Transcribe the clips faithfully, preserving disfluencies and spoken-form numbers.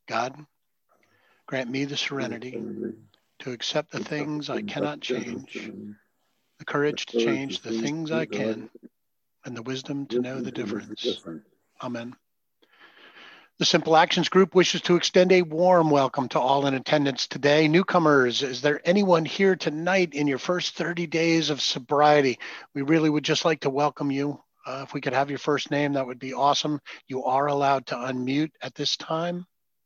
God, grant me the serenity to accept the things I cannot change, the courage to change the things I can, and the wisdom to know the difference. Amen. The Simple Actions Group wishes to extend a warm welcome to all in attendance today. Newcomers, is there anyone here tonight in your first thirty days of sobriety? We really would just like to welcome you. Uh, if we could have your first name, that would be awesome. You are allowed to unmute at this time.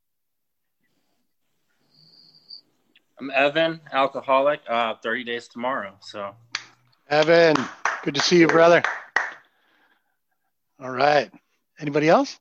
I'm Evan, alcoholic, uh, thirty days tomorrow. So, Evan, good to see you, brother. All right. Anybody else?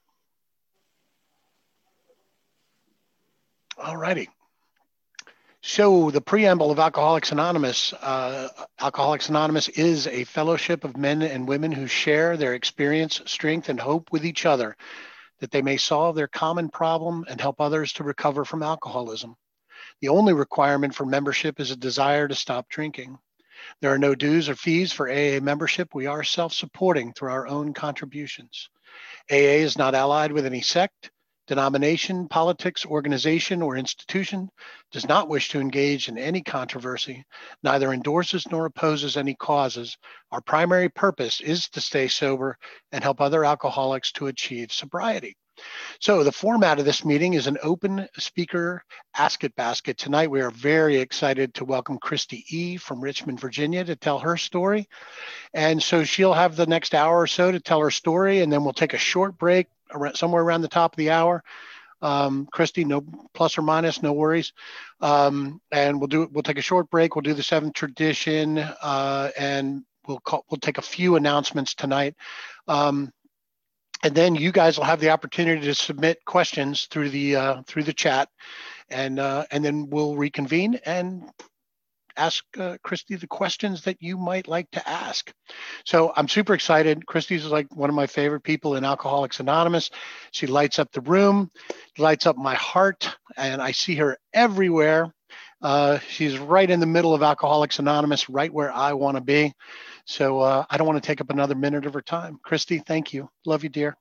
All righty. So the preamble of Alcoholics Anonymous, uh, Alcoholics Anonymous is a fellowship of men and women who share their experience, strength, and hope with each other, that they may solve their common problem and help others to recover from alcoholism. The only requirement for membership is a desire to stop drinking. There are no dues or fees for A A membership. We are self-supporting through our own contributions. A A is not allied with any sect, denomination, politics, organization, or institution, does not wish to engage in any controversy, neither endorses nor opposes any causes. Our primary purpose is to stay sober and help other alcoholics to achieve sobriety. So the format of this meeting is an open speaker Ask It basket. Tonight, we are very excited to welcome Christy E. from Richmond, Virginia, to tell her story. And so she'll have the next hour or so to tell her story, and then we'll take a short break around, somewhere around the top of the hour. Um, Christy, no plus or minus, no worries. Um, and we'll do we'll take a short break. We'll do the seventh tradition, uh, and we'll call, we'll take a few announcements tonight. Um, And then you guys will have the opportunity to submit questions through the uh, through the chat, and uh, and then we'll reconvene and ask uh, Christy the questions that you might like to ask. So I'm super excited. Christy's like one of my favorite people in Alcoholics Anonymous. She lights up the room, lights up my heart, and I see her everywhere. Uh, she's right in the middle of Alcoholics Anonymous, right where I want to be. So uh, I don't want to take up another minute of her time. Christy, thank you. Love you, dear.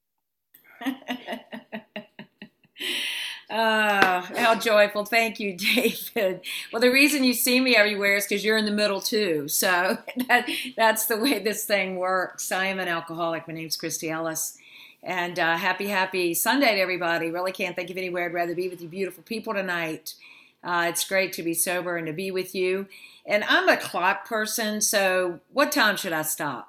Oh, how joyful. Thank you, David. Well, the reason you see me everywhere is because you're in the middle too. So that, that's the way this thing works. I am an alcoholic. My name's Christy Ellis. And uh, happy, happy Sunday to everybody. Really can't think of anywhere I'd rather be with you beautiful people tonight. Uh, it's great to be sober and to be with you. And I'm a clock person, so what time should I stop?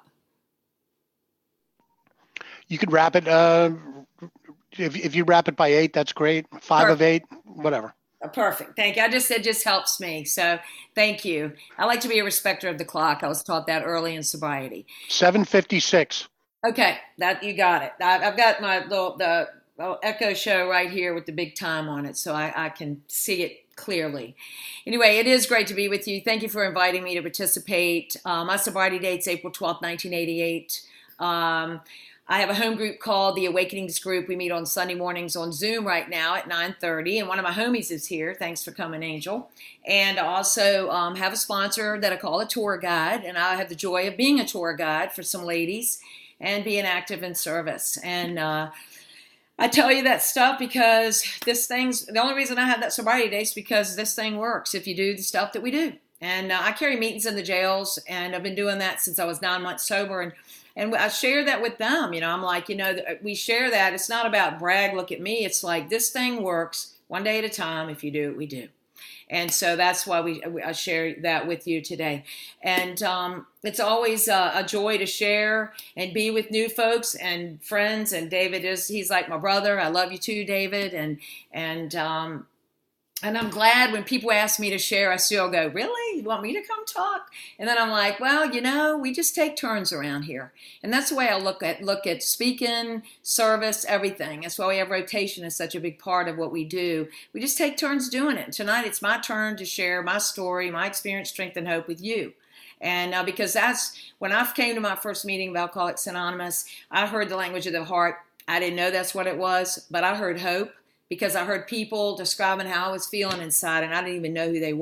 You could wrap it. Uh, if, if you wrap it by eight, that's great. Five Perfect. Of eight, whatever. Perfect. Thank you. I just it just helps me. So thank you. I like to be a respecter of the clock. I was taught that early in sobriety. seven fifty-six. Okay, that you got it. I, I've got my little the Echo show right here with the big time on it, so I, I can see it clearly. Anyway, it is great to be with you. Thank you for inviting me to participate. Uh, my sobriety date's April twelfth, nineteen eighty-eight. Um, I have a home group called the Awakenings Group. We meet on Sunday mornings on Zoom right now at nine thirty, and one of my homies is here. Thanks for coming, Angel. And I also um, have a sponsor that I call a tour guide, and I have the joy of being a tour guide for some ladies and being active in service. And uh, I tell you that stuff because this thing's, the only reason I have that sobriety date is because this thing works if you do the stuff that we do. And uh, I carry meetings in the jails, and I've been doing that since I was nine months sober. And And I share that with them. You know, I'm like, you know, we share that. It's not about brag, look at me. It's like this thing works one day at a time. If you do it, we do. And so that's why we I share that with you today. And um, it's always a, a joy to share and be with new folks and friends. And David is, he's like my brother. I love you too, David. And, and, um, And I'm glad when people ask me to share, I still go, really? You want me to come talk? And then I'm like, well, you know, we just take turns around here. And that's the way I look at look at speaking, service, everything. That's why we have rotation is such a big part of what we do. We just take turns doing it. And tonight it's my turn to share my story, my experience, strength, and hope with you. And uh, because that's, when I came to my first meeting of Alcoholics Anonymous, I heard the language of the heart. I didn't know that's what it was, but I heard hope. Because I heard people describing how I was feeling inside, and I didn't even know who they were.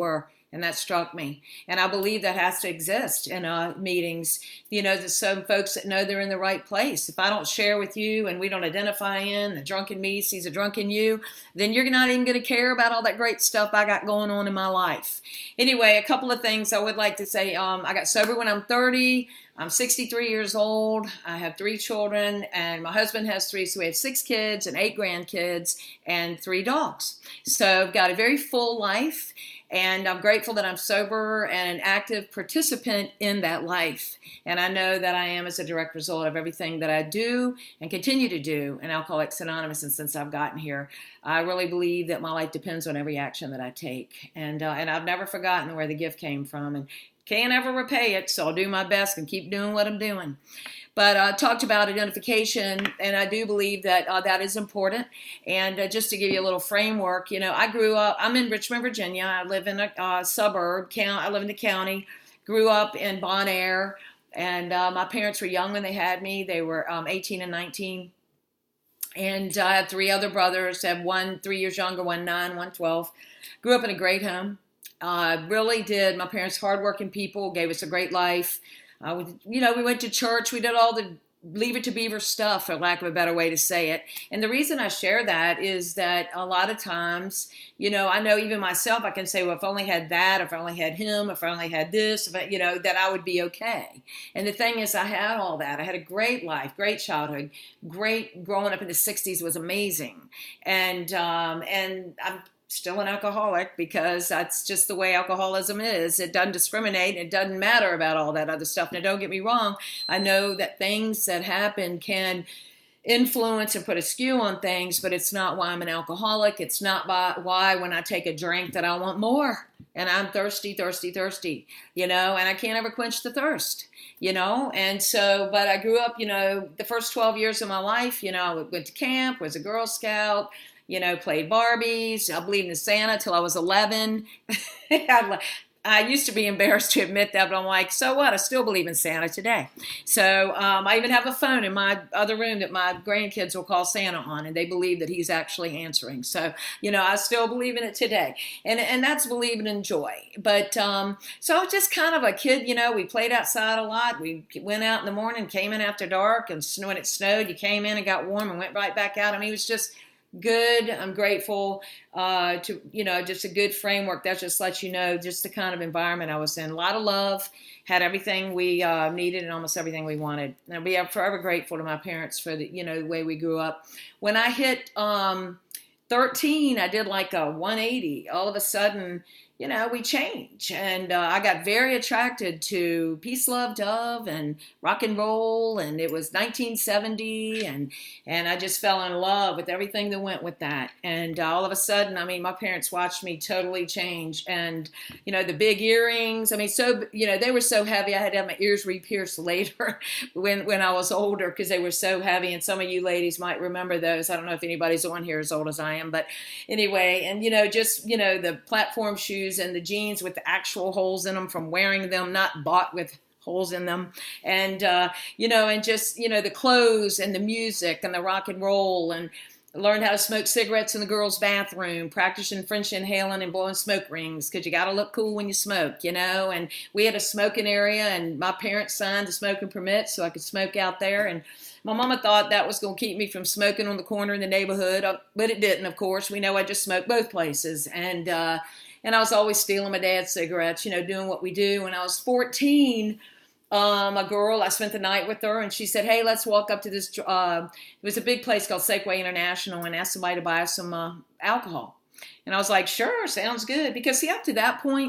And that struck me. And I believe that has to exist in uh, meetings. You know, there's some folks that know they're in the right place. If I don't share with you and we don't identify in, the drunken me sees a drunken you, then you're not even going to care about all that great stuff I got going on in my life. Anyway, a couple of things I would like to say. Um, I got sober when I'm thirty. I'm sixty-three years old. I have three children, and my husband has three, so we have six kids and eight grandkids and three dogs. So I've got a very full life, and I'm grateful that I'm sober and an active participant in that life. And I know that I am as a direct result of everything that I do and continue to do in Alcoholics Anonymous. And since I've gotten here, I really believe that my life depends on every action that I take. And uh, and I've never forgotten where the gift came from. And can't ever repay it, so I'll do my best and keep doing what I'm doing. But I uh, talked about identification, and I do believe that uh, that is important. And uh, just to give you a little framework, you know, I grew up, I'm in Richmond, Virginia. I live in a uh, suburb, count, I live in the county, grew up in Bon Air, and uh, my parents were young when they had me. They were um, eighteen and nineteen. And I had three other brothers, I had one three years younger, one nine, one twelve. Grew up in a great home. Uh, really did. My parents, hardworking people, gave us a great life. Uh, we, you know, we went to church. We did all the Leave It to Beaver stuff, for lack of a better way to say it. And the reason I share that is that a lot of times, you know, I know even myself, I can say, well, if I only had that, if I only had him, if I only had this, if I, you know, that I would be okay. And the thing is, I had all that. I had a great life, great childhood, great growing up in the sixties was amazing. And, um, and I'm still an alcoholic because that's just the way alcoholism is. It doesn't discriminate. It doesn't matter about all that other stuff. Now, don't get me wrong. I know that things that happen can influence and put a skew on things, but it's not why I'm an alcoholic. It's not by, why when I take a drink that I want more. And I'm thirsty, thirsty, thirsty, you know, and I can't ever quench the thirst, you know. And so, but I grew up, you know, the first twelve years of my life, you know, I went to camp, was a Girl Scout, you know, played Barbies. I believed in Santa till I was eleven. I used to be embarrassed to admit that, but I'm like, so what? I still believe in Santa today. So um, I even have a phone in my other room that my grandkids will call Santa on, and they believe that he's actually answering. So, you know, I still believe in it today. And and that's believing in joy. But um, so I was just kind of a kid, you know, we played outside a lot. We went out in the morning, came in after dark, and when it snowed, you came in and got warm and went right back out. I mean, it was just good. I'm grateful uh, to, you know, just a good framework. That just lets you know just the kind of environment I was in. A lot of love, had everything we uh, needed and almost everything we wanted. And we are forever grateful to my parents for the, you know, the way we grew up. When I hit um, thirteen, I did like a one eighty. All of a sudden, you know, we change. And uh, I got very attracted to Peace, Love, Dove and rock and roll. And it was nineteen seventy. And, and I just fell in love with everything that went with that. And uh, all of a sudden, I mean, my parents watched me totally change. And, you know, the big earrings, I mean, so, you know, they were so heavy. I had to have my ears re-pierced later when, when I was older because they were so heavy. And some of you ladies might remember those. I don't know if anybody's on here as old as I am. But anyway, and, you know, just, you know, the platform shoes and the jeans with the actual holes in them from wearing them, not bought with holes in them. And, uh, you know, and just, you know, the clothes and the music and the rock and roll, and learned how to smoke cigarettes in the girls' bathroom, practicing French inhaling and blowing smoke rings because you got to look cool when you smoke, you know. And we had a smoking area, and my parents signed the smoking permit so I could smoke out there. And my mama thought that was going to keep me from smoking on the corner in the neighborhood, but it didn't, of course. We know I just smoked both places. And, uh, And I was always stealing my dad's cigarettes, you know, doing what we do. When I was fourteen, um, a girl, I spent the night with her, and she said, hey, let's walk up to this. Uh, it was a big place called Safeway International, and asked somebody to buy us some uh, alcohol. And I was like, sure, sounds good. Because, see, up to that point,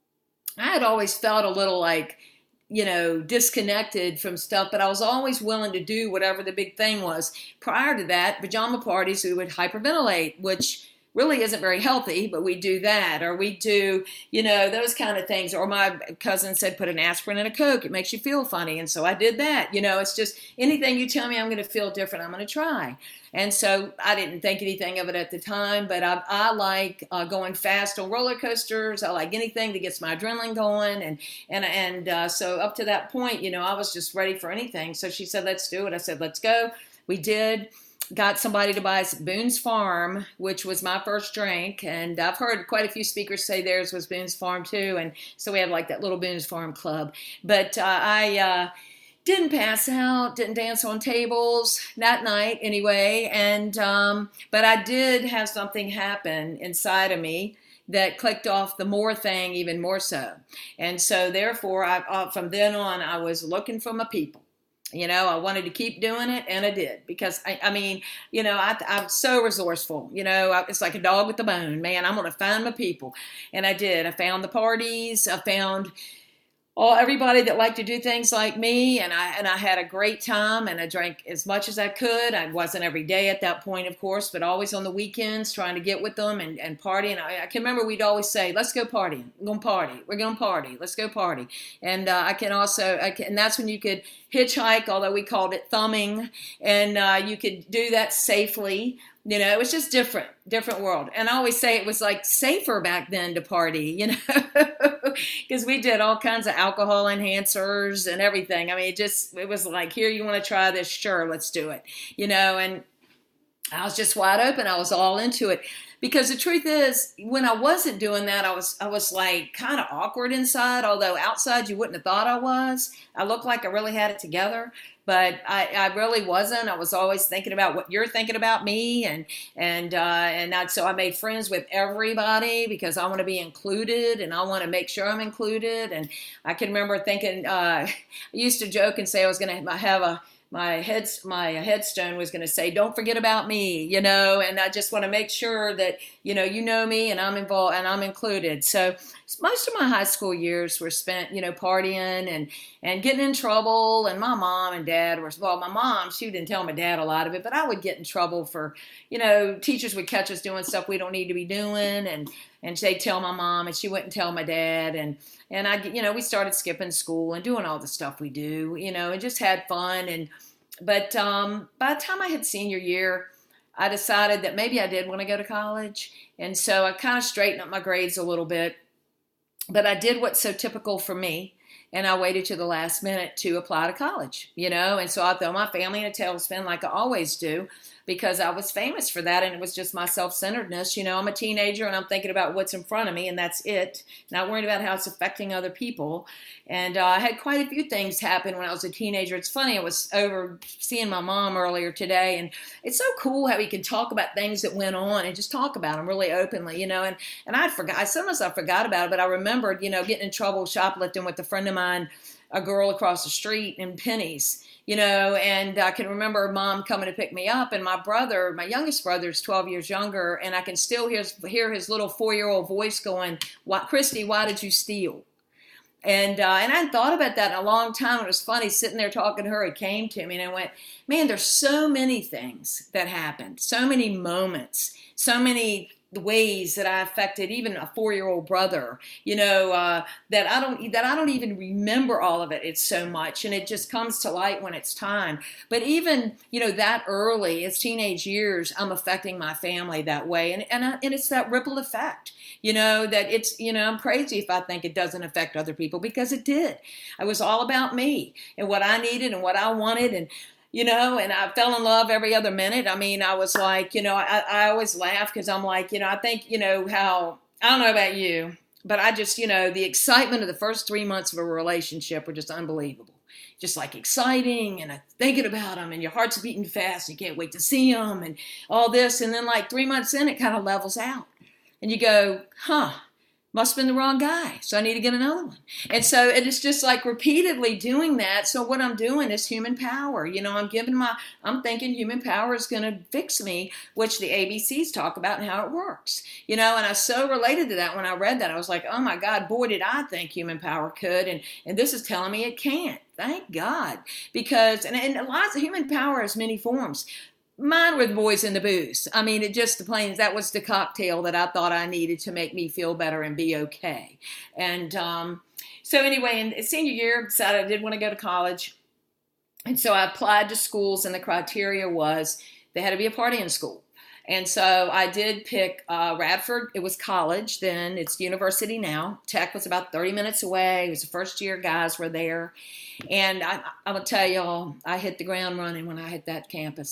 I had always felt a little like, you know, disconnected from stuff, but I was always willing to do whatever the big thing was. Prior to that, pajama parties, we would hyperventilate, which really isn't very healthy, but we do that, or we do, you know, those kind of things. Or my cousin said, put an aspirin in a Coke. It makes you feel funny. And so I did that. You know, it's just anything you tell me I'm going to feel different, I'm going to try. And so I didn't think anything of it at the time, but I, I like uh, going fast on roller coasters. I like anything that gets my adrenaline going. And, and, and uh, so up to that point, you know, I was just ready for anything. So she said, let's do it. I said, let's go. We did. got somebody to buy us Boone's Farm, which was my first drink. And I've heard quite a few speakers say theirs was Boone's Farm too. And so we have like that little Boone's Farm club. But uh, I uh, didn't pass out, didn't dance on tables that night anyway. And um, but I did have something happen inside of me that clicked off the more thing even more so. And so therefore, I, uh, from then on, I was looking for my people. You know, I wanted to keep doing it, and I did, because I, I mean, you know, I, I'm so resourceful. You know, I, it's like a dog with a bone, man. I'm going to find my people, and I did. I found the parties. I found all everybody that liked to do things like me, and I and I had a great time, and I drank as much as I could. I wasn't every day at that point, of course, but always on the weekends trying to get with them and, and party. And I, I can remember we'd always say, let's go partying. We're going to party. We're going to party. Let's go party. And uh, I can also, I can, and that's when you could hitchhike, although we called it thumbing, and uh, you could do that safely. You know, it was just different, different world. And I always say it was like safer back then to party, you know, because we did all kinds of alcohol enhancers and everything. I mean, it just, it was like, here, you want to try this? Sure, let's do it, you know, and I was just wide open. I was all into it. Because the truth is, when I wasn't doing that, I was I was like kind of awkward inside, although outside you wouldn't have thought I was. I looked like I really had it together, but I, I really wasn't. I was always thinking about what you're thinking about me, and and uh, and I, so I made friends with everybody because I want to be included, and I want to make sure I'm included. And I can remember thinking, uh, I used to joke and say I was going to have a My head, my headstone was going to say, don't forget about me, you know, and I just want to make sure that, you know, you know me and I'm involved and I'm included. So most of my high school years were spent, you know, partying and, and getting in trouble. And my mom and dad were, well, my mom, she didn't tell my dad a lot of it, but I would get in trouble for, you know, teachers would catch us doing stuff we don't need to be doing. And, and they'd tell my mom and she wouldn't tell my dad. And, and I, you know, we started skipping school and doing all the stuff we do, you know, and just had fun. And, but um, by the time I had senior year, I decided that maybe I did want to go to college. And so I kind of straightened up my grades a little bit. But I did what's so typical for me, and I waited to the last minute to apply to college, you know, and so I throw my family in a tailspin like I always do, because I was famous for that, and it was just my self-centeredness. You know, I'm a teenager, and I'm thinking about what's in front of me, and that's it, not worried about how it's affecting other people. And uh, I had quite a few things happen when I was a teenager. It's funny, I was over seeing my mom earlier today, and it's so cool how we can talk about things that went on and just talk about them really openly, you know, and, and I forgot, sometimes I forgot about it, but I remembered, you know, getting in trouble shoplifting with a friend of mine, a girl across the street in Penny's. You know, and I can remember mom coming to pick me up, and my brother, my youngest brother, is twelve years younger, and I can still hear, hear his little four-year-old voice going, "Why, Christy, why did you steal?" And uh, and I hadn't thought about that in a long time. It was funny sitting there talking to her. It came to me, and I went, man, there's so many things that happened, so many moments, so many ways that I affected even a four-year-old brother, you know, uh, that I don't that I don't even remember all of it. It's so much, and it just comes to light when it's time. But even, you know, that early, as teenage years, I'm affecting my family that way, and and I, and it's that ripple effect, you know, that it's, you know, I'm crazy if I think it doesn't affect other people, because it did. It was all about me and what I needed and what I wanted, and you know, and I fell in love every other minute. I mean, I was like, you know, I, I always laugh because I'm like, you know, I think, you know, how, I don't know about you, but I just, you know, the excitement of the first three months of a relationship were just unbelievable. Just like exciting, and thinking about them, and your heart's beating fast. You can't wait to see them and all this. And then like three months in, it kind of levels out. And you go, huh. Must have been the wrong guy, so I need to get another one. And so it is just like repeatedly doing that. So what I'm doing is human power. You know, I'm giving my, I'm thinking human power is going to fix me, which the A B Cs talk about and how it works. You know, and I so related to that when I read that. I was like, oh my God, boy, did I think human power could. And, and this is telling me it can't. Thank God. Because, and, and lots of human power has many forms. Mine were the boys and the booze. I mean, it just the plain, that was the cocktail that I thought I needed to make me feel better and be okay. And um, so anyway, in senior year, decided I did want to go to college. And so I applied to schools, and the criteria was they had to be a partying school. And so I did pick uh, Radford. It was college then. It's university now. Tech was about thirty minutes away. It was the first year guys were there. And I, I'm going to tell y'all, I hit the ground running when I hit that campus.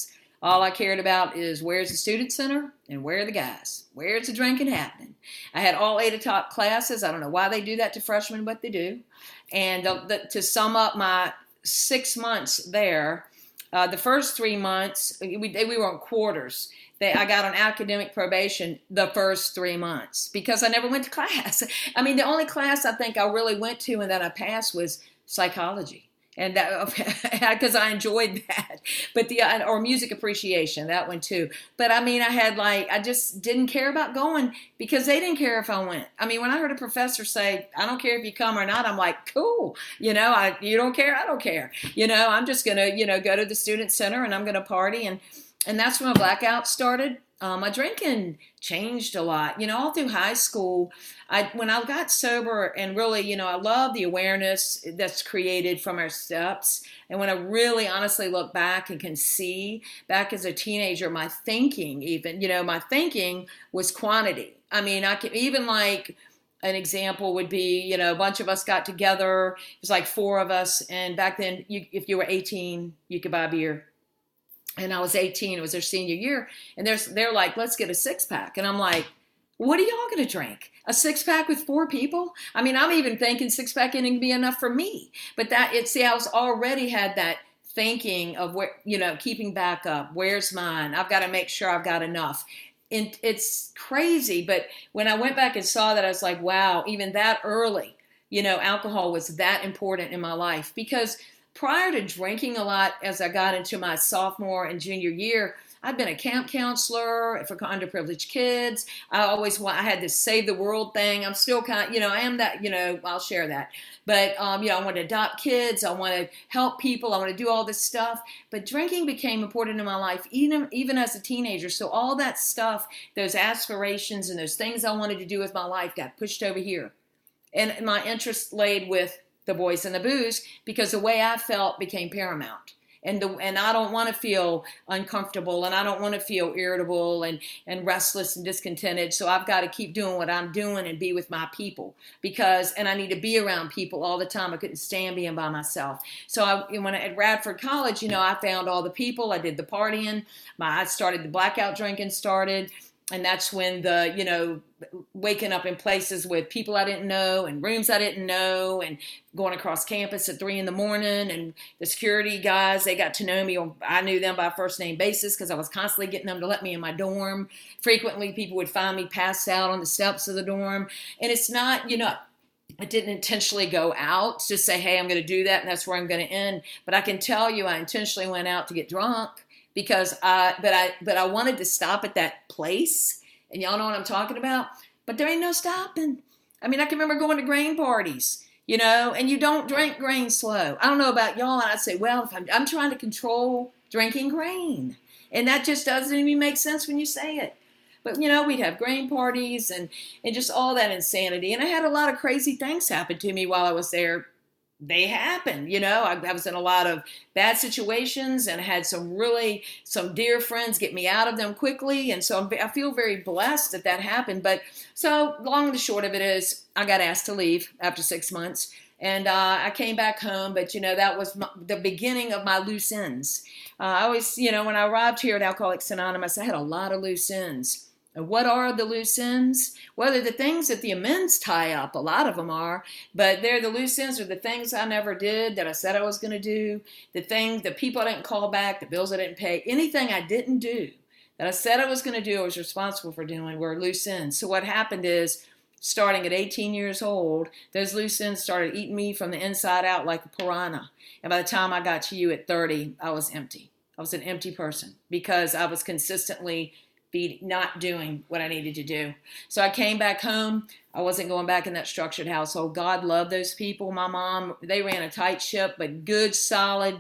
All I cared about is where's the student center and where are the guys? Where's the drinking happening? I had all eight o'clock classes. I don't know why they do that to freshmen, but they do. And the, the, to sum up my six months there, uh, the first three months, we, we were on quarters. They, I got on academic probation the first three months because I never went to class. I mean, the only class I think I really went to and that I passed was psychology. And that, because I enjoyed that, but the, or music appreciation, that one too. But I mean, I had like, I just didn't care about going because they didn't care if I went. I mean, when I heard a professor say, I don't care if you come or not, I'm like, cool. You know, I, you don't care. I don't care. You know, I'm just going to, you know, go to the student center and I'm going to party. And, and that's when my blackout started. Um, my drinking changed a lot, you know, all through high school. I, when I got sober and really, you know, I love the awareness that's created from our steps. And when I really honestly look back and can see back as a teenager, my thinking even, you know, my thinking was quantity. I mean, I could even like an example would be, you know, a bunch of us got together. It was like four of us. And back then, you, if you were eighteen, you could buy beer. And I was eighteen, it was their senior year, and they're, they're like, let's get a six pack. And I'm like, what are y'all going to drink? A six pack with four people? I mean, I'm even thinking six pack isn't be enough for me. But that, it, see, I was already had that thinking of where, you know, keeping back up. Where's mine? I've got to make sure I've got enough. And it's crazy. But when I went back and saw that, I was like, wow, even that early, you know, alcohol was that important in my life because prior to drinking a lot as I got into my sophomore and junior year, I've been a camp counselor for underprivileged kids. I always want, I had this save the world thing. I'm still kind of, you know, I am that, you know, I'll share that. But, um, you know, I want to adopt kids. I want to help people. I want to do all this stuff. But drinking became important in my life, even, even as a teenager. So all that stuff, those aspirations and those things I wanted to do with my life got pushed over here. And my interest laid with the boys and the booze because the way I felt became paramount. And the, and I don't want to feel uncomfortable and I don't want to feel irritable and, and restless and discontented. So I've got to keep doing what I'm doing and be with my people because, and I need to be around people all the time. I couldn't stand being by myself. So I, when I, at Radford College, you know, I found all the people. I did the partying. My, I started the blackout drinking started. And that's when the, you know, waking up in places with people I didn't know and rooms I didn't know and going across campus at three in the morning and the security guys, they got to know me. Or I knew them by first name basis because I was constantly getting them to let me in my dorm. Frequently, people would find me passed out on the steps of the dorm. And it's not, you know, I didn't intentionally go out to say, hey, I'm going to do that and that's where I'm going to end. But I can tell you I intentionally went out to get drunk. Because I, but I, but I wanted to stop at that place, and y'all know what I'm talking about. But there ain't no stopping. I mean, I can remember going to grain parties, you know, and you don't drink grain slow. I don't know about y'all, and I'd say, well, if I'm, I'm trying to control drinking grain, and that just doesn't even make sense when you say it. But you know, we'd have grain parties and and just all that insanity, and I had a lot of crazy things happen to me while I was there. They happened, you know, I, I was in a lot of bad situations and had some really, some dear friends get me out of them quickly. And so I'm, I feel very blessed that that happened. But so long and the short of it is I got asked to leave after six months and uh, I came back home. But, you know, that was my, the beginning of my loose ends. Uh, I always, you know, when I arrived here at Alcoholics Anonymous, I had a lot of loose ends. And what are the loose ends? Well, they're the things that the amends tie up. A lot of them are. But they're the loose ends are the things I never did that I said I was going to do. The things, the people I didn't call back, the bills I didn't pay. Anything I didn't do that I said I was going to do, I was responsible for doing, were loose ends. So what happened is, starting at eighteen years old, those loose ends started eating me from the inside out like a piranha. And by the time I got to you at thirty, I was empty. I was an empty person because I was consistently be not doing what I needed to do. So I came back home. I wasn't going back in that structured household. God loved those people. My mom, they ran a tight ship, but good, solid,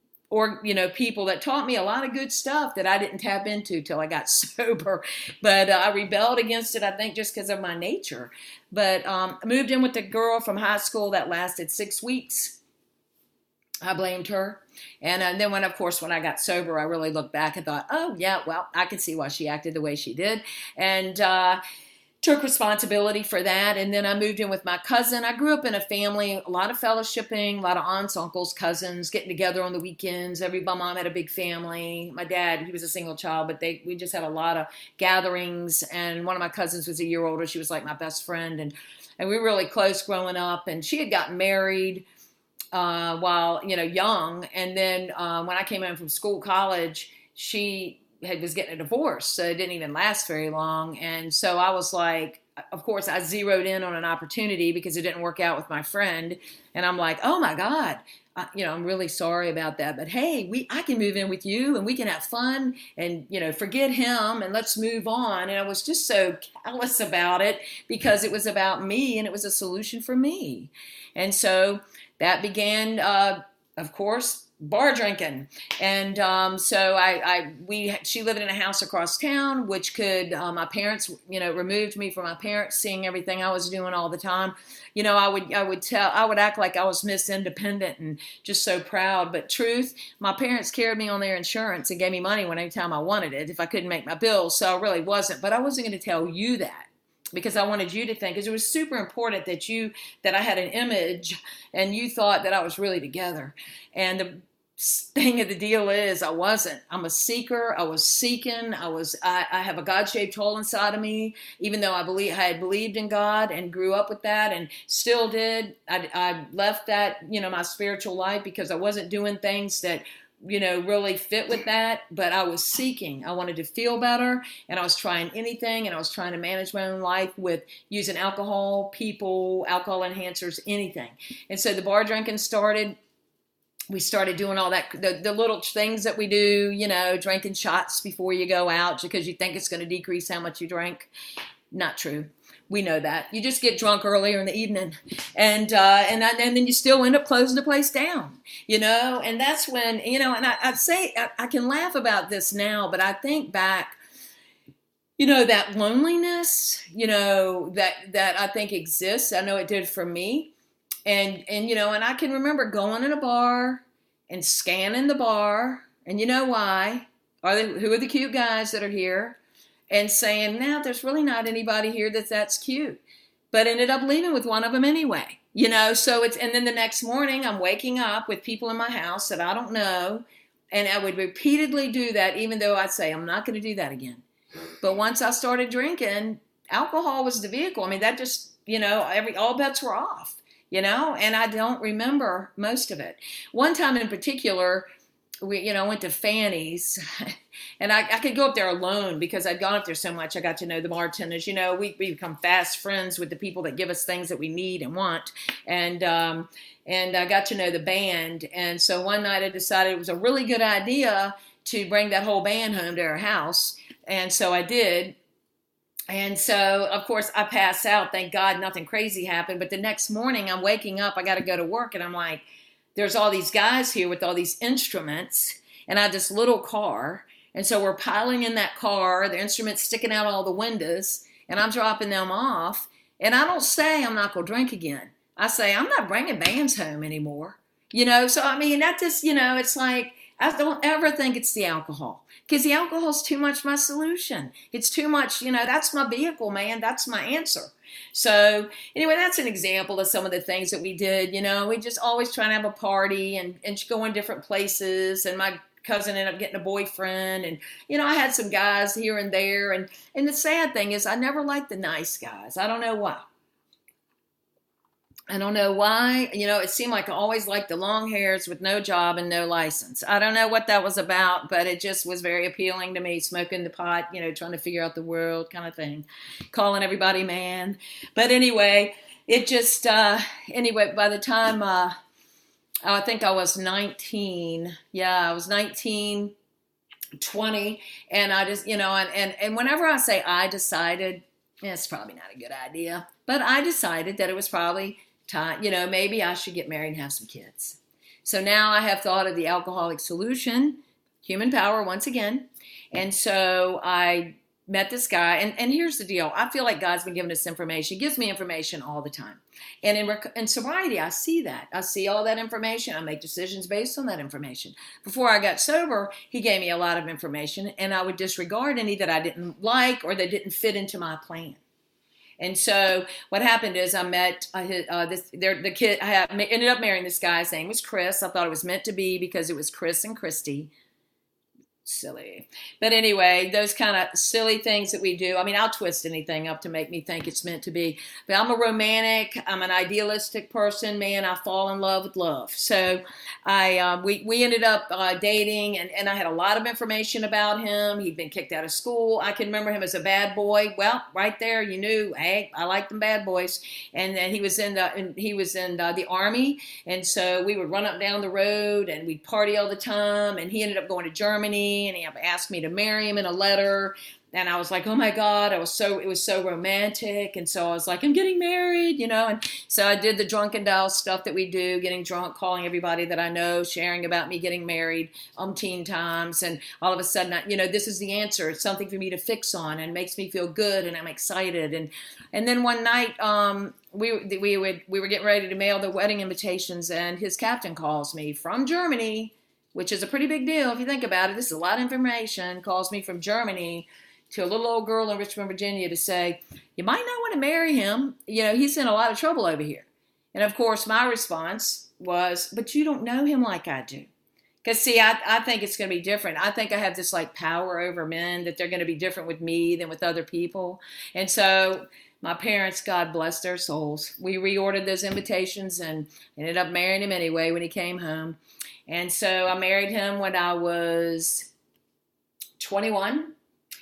or, you know, people that taught me a lot of good stuff that I didn't tap into till I got sober. But uh, I rebelled against it, I think, just because of my nature. But um, I moved in with a girl from high school that lasted six weeks. I blamed her. And, and then when, of course, when I got sober, I really looked back and thought, oh, yeah, well, I could see why she acted the way she did. And uh, took responsibility for that. And then I moved in with my cousin. I grew up in a family, a lot of fellowshipping, a lot of aunts, uncles, cousins, getting together on the weekends. Every my mom had a big family. My dad, he was a single child, but they we just had a lot of gatherings. And one of my cousins was a year older. She was like my best friend. And, and we were really close growing up. And she had gotten married uh, while, you know, young. And then uh, when I came in from school, college, she had was getting a divorce, so it didn't even last very long. And so I was like, of course, I zeroed in on an opportunity because it didn't work out with my friend. And I'm like, oh my God, uh, you know, I'm really sorry about that. But hey, we I can move in with you and we can have fun and, you know, forget him and let's move on. And I was just so callous about it because it was about me and it was a solution for me. And so that began, uh, of course, bar drinking. And um, so I, I, we, she lived in a house across town, which could, uh, my parents, you know, removed me from my parents, seeing everything I was doing all the time. You know, I would, I would tell, I would act like I was Miss Independent and just so proud. But truth, my parents carried me on their insurance and gave me money when anytime I wanted it, if I couldn't make my bills. So I really wasn't, but I wasn't going to tell you that, because I wanted you to think, because it was super important that you, that I had an image and you thought that I was really together. And the thing of the deal is I wasn't. I'm a seeker. I was seeking. I was, I, I have a God-shaped hole inside of me, even though I believe I had believed in God and grew up with that and still did. I, I left that, you know, my spiritual life because I wasn't doing things that, you know, really fit with that, but I was seeking. I wanted to feel better, and I was trying anything, and I was trying to manage my own life with using alcohol, people, alcohol enhancers, anything. And so the bar drinking started. We started doing all that, the, the little things that we do, you know, drinking shots before you go out because you think it's going to decrease how much you drink. Not true. We know that. You just get drunk earlier in the evening, and uh, and and then you still end up closing the place down, you know. And that's when, you know, and I, I'd say I, I can laugh about this now, but I think back, you know, that loneliness, you know, that that I think exists. I know it did for me. And, and, you know, and I can remember going in a bar and scanning the bar. And you know why? Are they, who are the cute guys that are here? And saying, now there's really not anybody here that's that's cute. But ended up leaving with one of them anyway. You know, so it's, and then the next morning I'm waking up with people in my house that I don't know. And I would repeatedly do that, even though I'd say, I'm not going to do that again. But once I started drinking, alcohol was the vehicle. I mean, that just, you know, every all bets were off. You know, and I don't remember most of it. One time in particular, we, you know, went to Fanny's, and I, I could go up there alone because I'd gone up there so much. I got to know the bartenders. You know, we, we become fast friends with the people that give us things that we need and want. And, um, and I got to know the band. And so one night I decided it was a really good idea to bring that whole band home to our house. And so I did. And so, of course, I pass out. Thank God nothing crazy happened. But the next morning, I'm waking up. I got to go to work. And I'm like, there's all these guys here with all these instruments. And I had this little car. And so we're piling in that car, the instruments sticking out all the windows. And I'm dropping them off. And I don't say I'm not going to drink again. I say, I'm not bringing bands home anymore. You know, so, I mean, that just, you know, it's like, I don't ever think it's the alcohol. Because the alcohol's too much my solution. It's too much, you know, that's my vehicle, man. That's my answer. So anyway, that's an example of some of the things that we did. You know, we just always try to have a party and, and go in different places. And my cousin ended up getting a boyfriend. And, you know, I had some guys here and there. And, and the sad thing is I never liked the nice guys. I don't know why. I don't know why, you know, it seemed like I always liked the long hairs with no job and no license. I don't know what that was about, but it just was very appealing to me, smoking the pot, you know, trying to figure out the world kind of thing, calling everybody man. But anyway, it just, uh, anyway, by the time, uh, I think I was nineteen, yeah, I was nineteen, twenty, and I just, you know, and, and, and whenever I say I decided, yeah, it's probably not a good idea, but I decided that it was probably time, you know, maybe I should get married and have some kids. So now I have thought of the alcoholic solution, human power once again. And so I met this guy, and, and here's the deal. I feel like God's been giving us information. He gives me information all the time. And in, rec- in sobriety, I see that. I see all that information. I make decisions based on that information. Before I got sober, he gave me a lot of information, and I would disregard any that I didn't like or that didn't fit into my plan. And so what happened is I met uh, his, uh, this, the kid, I ended up marrying this guy. His name was Chris. I thought it was meant to be because it was Chris and Christy. Silly. But anyway, those kind of silly things that we do. I mean, I'll twist anything up to make me think it's meant to be. But I'm a romantic. I'm an idealistic person. Man, I fall in love with love. So I uh, we, we ended up uh, dating, and, and I had a lot of information about him. He'd been kicked out of school. I can remember him as a bad boy. Well, right there, you knew, hey, I like them bad boys. And then he was in the, and he was in uh, the Army. And so we would run up down the road, and we'd party all the time. And he ended up going to Germany. And he asked me to marry him in a letter, and I was like, oh my God, I was so, it was so romantic. And so I was like, I'm getting married, you know. And so I did the drunken dial stuff that we do, getting drunk, calling everybody that I know, sharing about me getting married umpteen times. And all of a sudden, I, you know, this is the answer. It's something for me to fix on, and makes me feel good, and I'm excited. And and then one night, um, we we would we were getting ready to mail the wedding invitations, and his captain calls me from Germany, which is a pretty big deal if you think about it. This is a lot of information. Calls me from Germany to a little old girl in Richmond, Virginia, to say, you might not want to marry him. You know, he's in a lot of trouble over here. And of course, my response was, but you don't know him like I do. Because see, I, I think it's going to be different. I think I have this like power over men, that they're going to be different with me than with other people. And so my parents, God bless their souls, we reordered those invitations and ended up marrying him anyway when he came home. And so I married him when I was twenty-one,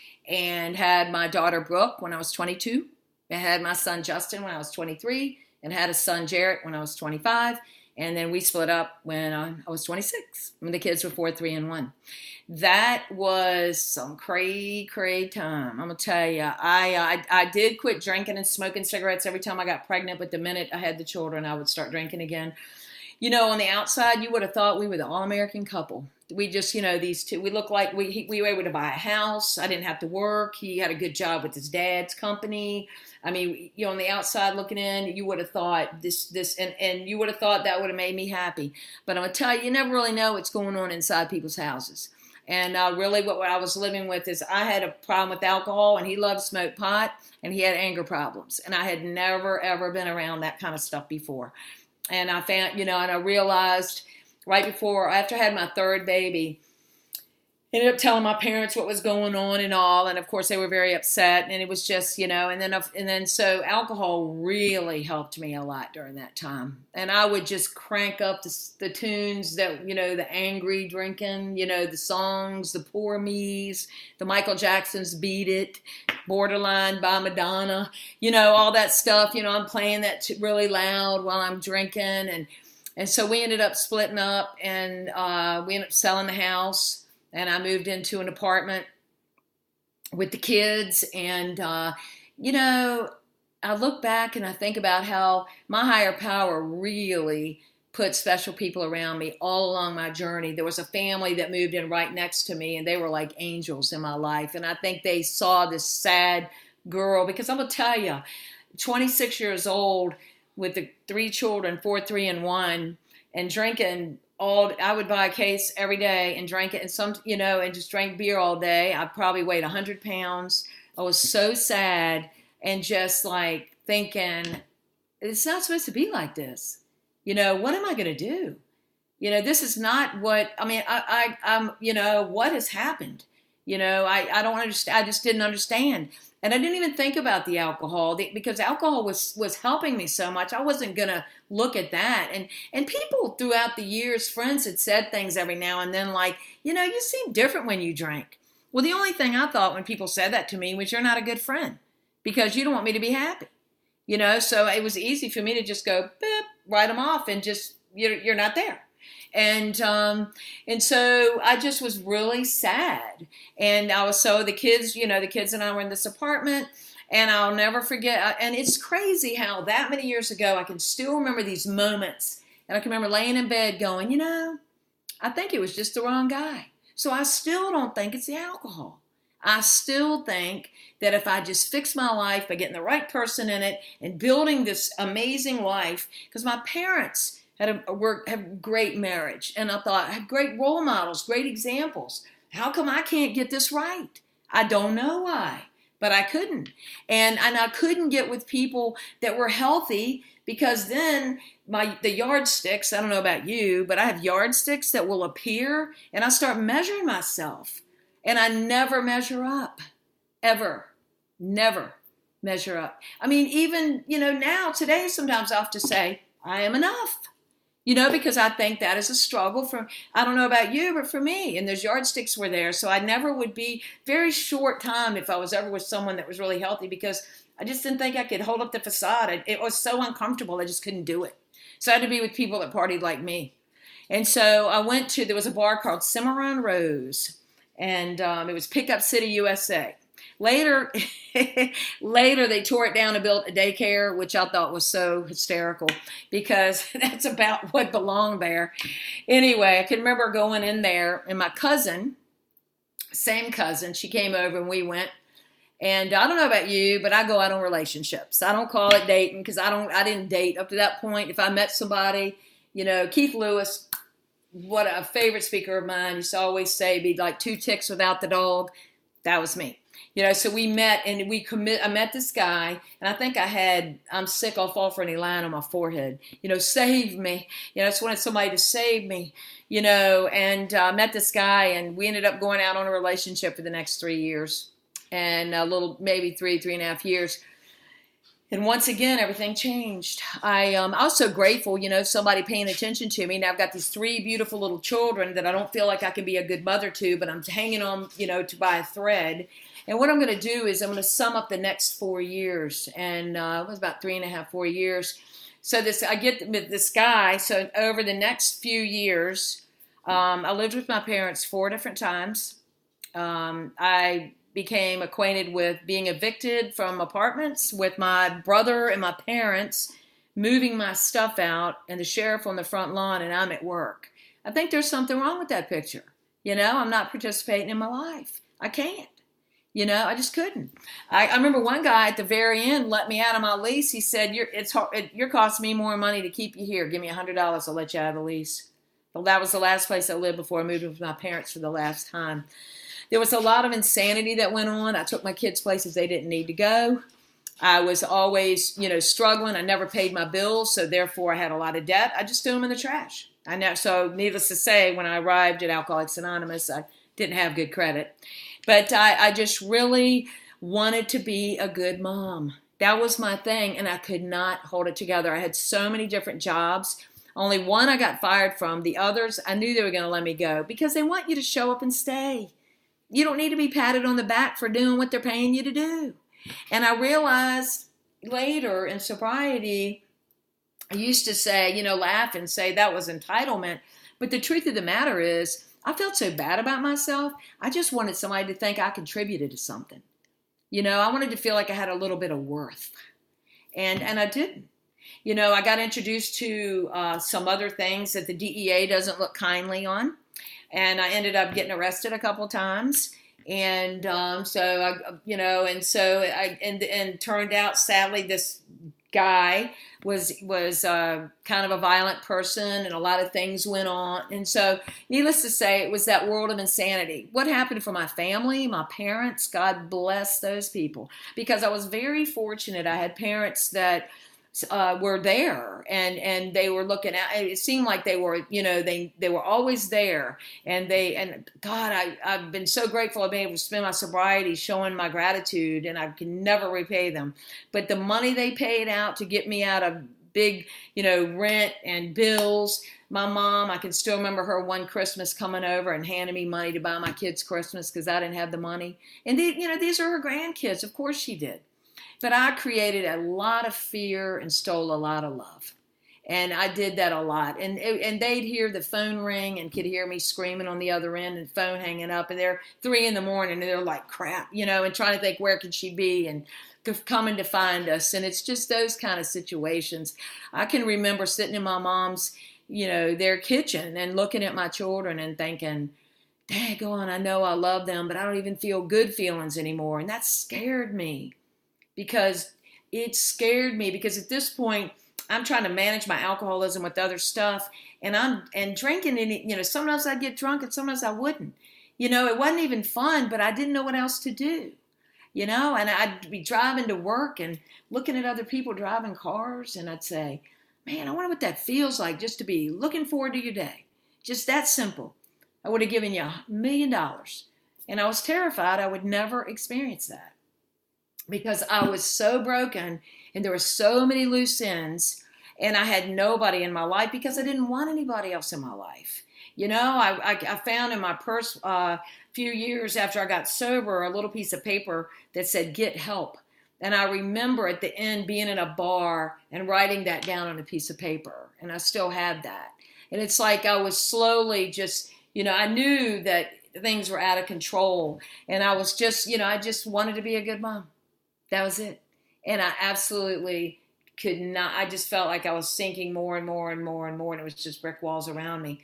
and had my daughter Brooke when I was twenty-two. I had my son Justin when I was twenty-three, and had a son Jarrett when I was twenty-five. And then we split up when I was twenty-six, when the kids were four, three, and one. That was some cray, cray time. I'm going to tell you, I, I, I did quit drinking and smoking cigarettes every time I got pregnant, but the minute I had the children, I would start drinking again. You know, on the outside, you would have thought we were the all-American couple. We just, you know, these two, we looked like we he, we were able to buy a house. I didn't have to work. He had a good job with his dad's company. I mean, you know, on the outside looking in, you would have thought this, this, and, and you would have thought that would have made me happy. But I'm going to tell you, you never really know what's going on inside people's houses. And uh, really what, what I was living with is I had a problem with alcohol, and he loved to smoke pot, and he had anger problems. And I had never, ever been around that kind of stuff before. And I found, you know, and I realized right before, after I had my third baby, ended up telling my parents what was going on and all. And of course they were very upset, and it was just, you know, and then, and then so alcohol really helped me a lot during that time. And I would just crank up the, the tunes that, you know, the angry drinking, you know, the songs, the Poor Me's, the Michael Jackson's Beat It, Borderline by Madonna, you know, all that stuff. You know, I'm playing that t- really loud while I'm drinking. And, and so we ended up splitting up, and uh, we ended up selling the house. And I moved into an apartment with the kids. And, uh, you know, I look back and I think about how my higher power really put special people around me all along my journey. There was a family that moved in right next to me, and they were like angels in my life. And I think they saw this sad girl, because I'm going to tell you, twenty-six years old with the three children, four, three, and one, and drinking all, I would buy a case every day and drink it, and some, you know, and just drank beer all day. I probably weighed a hundred pounds. I was so sad, and just like thinking, it's not supposed to be like this. You know, what am I going to do? You know, this is not what, I mean, I, I, I'm, you know, what has happened? You know, I, I don't understand. I just didn't understand. And I didn't even think about the alcohol, because alcohol was, was helping me so much. I wasn't going to look at that. And, and people throughout the years, friends had said things every now and then like, you know, you seem different when you drink. Well, the only thing I thought when people said that to me was, you're not a good friend because you don't want me to be happy. You know, so it was easy for me to just go, beep, write them off, and just, you're, you're not there. And um, and so I just was really sad. And I was, so the kids, you know, the kids and I were in this apartment, and I'll never forget. And it's crazy how that many years ago, I can still remember these moments. And I can remember laying in bed going, you know, I think it was just the wrong guy. So I still don't think it's the alcohol. I still think that if I just fix my life by getting the right person in it and building this amazing life, because my parents had a, a work, have a great marriage, and I thought I had great role models, great examples. How come I can't get this right? I don't know why, but I couldn't. And, and I couldn't get with people that were healthy, because then my the yardsticks, I don't know about you, but I have yardsticks that will appear, and I start measuring myself, and I never measure up, ever, never measure up. I mean, even, you know, now, today, sometimes I have to say, I am enough. You know, because I think that is a struggle for, I don't know about you, but for me, and those yardsticks were there. So I never would be, very short time if I was ever with someone that was really healthy, because I just didn't think I could hold up the facade. It, it was so uncomfortable. I just couldn't do it. So I had to be with people that partied like me. And so I went to, there was a bar called Cimarron Rose, and um, it was Pickup City, U S A. Later, later they tore it down and built a daycare, which I thought was so hysterical, because that's about what belonged there. Anyway, I can remember going in there, and my cousin, same cousin, she came over and we went. And I don't know about you, but I go out on relationships. I don't call it dating, because I don't. I didn't date up to that point. If I met somebody, you know, Keith Lewis, what a favorite speaker of mine, used to always say, be like two ticks without the dog. That was me. You know, so we met, and we commit. I met this guy, and I think I had, I'm sick, I'll fall for any line on my forehead. You know, save me. You know, I just wanted somebody to save me, you know, and I uh, met this guy, and we ended up going out on a relationship for the next three years. And a little, maybe three, three and a half years. And once again, everything changed. I, um, I was so grateful, you know, somebody paying attention to me. Now I've got these three beautiful little children that I don't feel like I can be a good mother to, but I'm hanging on, you know, to by a thread. And what I'm going to do is I'm going to sum up the next four years. And uh, it was about three and a half, four years. So this, I get with this guy. So over the next few years, um, I lived with my parents four different times. Um, I became acquainted with being evicted from apartments, with my brother and my parents moving my stuff out, and the sheriff on the front lawn, and I'm at work. I think there's something wrong with that picture. You know, I'm not participating in my life. I can't. You know, I just couldn't. I, I remember one guy at the very end let me out of my lease. He said, "You're it's hard, it, you're costing me more money to keep you here. Give me one hundred dollars, I'll let you out of the lease." Well, that was the last place I lived before I moved with my parents for the last time. There was a lot of insanity that went on. I took my kids places they didn't need to go. I was always, you know, struggling. I never paid my bills, so therefore I had a lot of debt. I just threw them in the trash. I know. So needless to say, when I arrived at Alcoholics Anonymous, I didn't have good credit. But I, I just really wanted to be a good mom. That was my thing, and I could not hold it together. I had so many different jobs. Only one I got fired from. The others, I knew they were going to let me go, because they want you to show up and stay. You don't need to be patted on the back for doing what they're paying you to do. And I realized later in sobriety, I used to say, you know, laugh and say that was entitlement. But the truth of the matter is, I felt so bad about myself. I just wanted somebody to think I contributed to something. You know, I wanted to feel like I had a little bit of worth. And, and I didn't. You know, I got introduced to uh, some other things that the D E A doesn't look kindly on. And I ended up getting arrested a couple times. And um, so, I, you know, and so I, and, and turned out, sadly, this guy was, was uh, kind of a violent person, and a lot of things went on. And so, needless to say, it was that world of insanity. What happened for my family, my parents, God bless those people. Because I was very fortunate. I had parents that Uh, were there, and, and they were looking at, it seemed like they were, you know, they, they were always there. And they, and God, I, I've been so grateful I've been able to spend my sobriety showing my gratitude, and I can never repay them. But the money they paid out to get me out of big, you know, rent and bills, my mom, I can still remember her one Christmas coming over and handing me money to buy my kids Christmas because I didn't have the money. And, they, you know, these are her grandkids. Of course she did. But I created a lot of fear and stole a lot of love. And I did that a lot. And and they'd hear the phone ring and could hear me screaming on the other end and phone hanging up. And they're three in the morning and they're like, crap, you know, and trying to think, where could she be? And coming to find us. And it's just those kind of situations. I can remember sitting in my mom's, you know, their kitchen and looking at my children and thinking, daggone, I know I love them, but I don't even feel good feelings anymore. And that scared me. Because it scared me, because at this point, I'm trying to manage my alcoholism with other stuff, and I'm and drinking, and you know, sometimes I'd get drunk and sometimes I wouldn't. You know, it wasn't even fun, but I didn't know what else to do. you know, and I'd be driving to work and looking at other people driving cars, and I'd say, man, I wonder what that feels like just to be looking forward to your day. Just that simple. I would have given you a million dollars. And I was terrified I would never experience that because I was so broken and there were so many loose ends and I had nobody in my life because I didn't want anybody else in my life. You know, I, I, I found in my purse a uh, few years after I got sober a little piece of paper that said, get help. And I remember at the end being in a bar and writing that down on a piece of paper. And I still have that. And it's like I was slowly just, you know, I knew that things were out of control. And I was just, you know, I just wanted to be a good mom. That was it. And I absolutely could not, I just felt like I was sinking more and more and more and more. And it was just brick walls around me.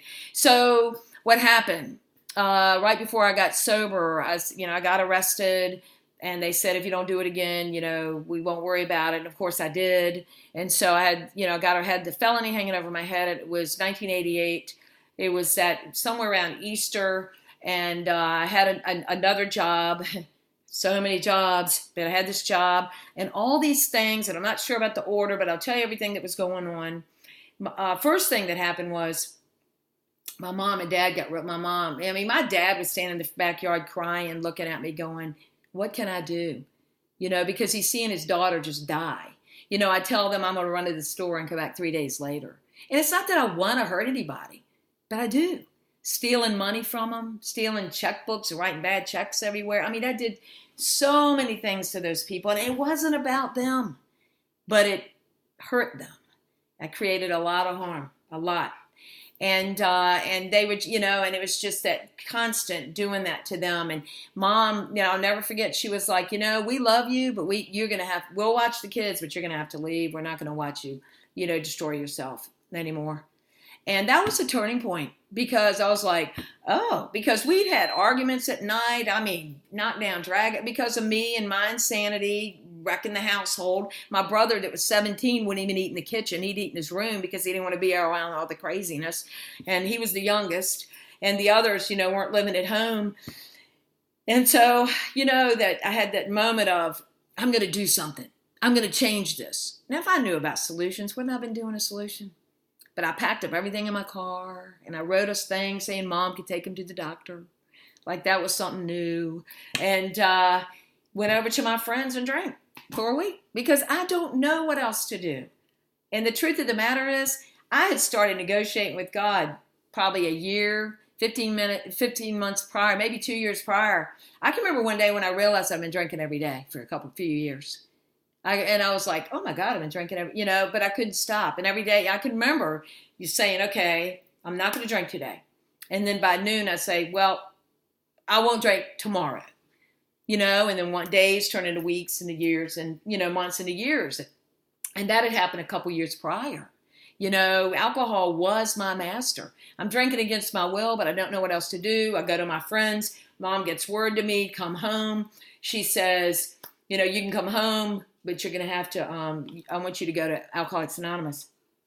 So what happened? Uh, right before I got sober, I, you know, I got arrested. And they said, if you don't do it again, you know, we won't worry about it. And of course I did. And so I had, you know, got I had the felony hanging over my head. It was nineteen eighty-eight. It was at somewhere around Easter. And uh, I had a, a, another job, so many jobs, but I had this job and all these things. And I'm not sure about the order, but I'll tell you everything that was going on. Uh, first thing that happened was my mom and dad got, my mom, I mean, my dad was standing in the backyard crying, looking at me going, what can I do? You know, because he's seeing his daughter just die. You know, I tell them I'm going to run to the store and come back three days later. And it's not that I want to hurt anybody, but I do. Stealing money from them, stealing checkbooks, writing bad checks everywhere. I mean, I did so many things to those people. And it wasn't about them, but it hurt them. I created a lot of harm, a lot. And uh, and they would, you know, and it was just that constant doing that to them. And mom, you know, I'll never forget, she was like, you know, we love you, but we you're going to have, we'll watch the kids, but you're going to have to leave. We're not going to watch you, you know, destroy yourself anymore. And that was a turning point because I was like, oh, because we'd had arguments at night. I mean, knock down, drag it because of me and my insanity, wrecking the household. My brother that was seventeen wouldn't even eat in the kitchen. He'd eat in his room because he didn't want to be around all the craziness. And he was the youngest. And the others, you know, weren't living at home. And so, you know, that I had that moment of, I'm going to do something. I'm going to change this. Now, if I knew about solutions, wouldn't I have been doing a solution? But I packed up everything in my car and I wrote us things saying mom could take him to the doctor. Like that was something new. And uh, went over to my friends and drank for a week because I don't know what else to do. And the truth of the matter is I had started negotiating with God probably a year, fifteen minutes, fifteen months prior, maybe two years prior. I can remember one day when I realized I've been drinking every day for a couple, few years. I, and I was like, oh my God, I've been drinking every, you know, but I couldn't stop. And every day I could remember you saying, okay, I'm not going to drink today. And then by noon I say, well, I won't drink tomorrow, you know, and then one days turn into weeks into years and, you know, months into years. And that had happened a couple years prior. You know, alcohol was my master. I'm drinking against my will, but I don't know what else to do. I go to my friends. Mom gets word to me, come home. She says, you know, you can come home, but you're going to have to, um, I want you to go to Alcoholics Anonymous.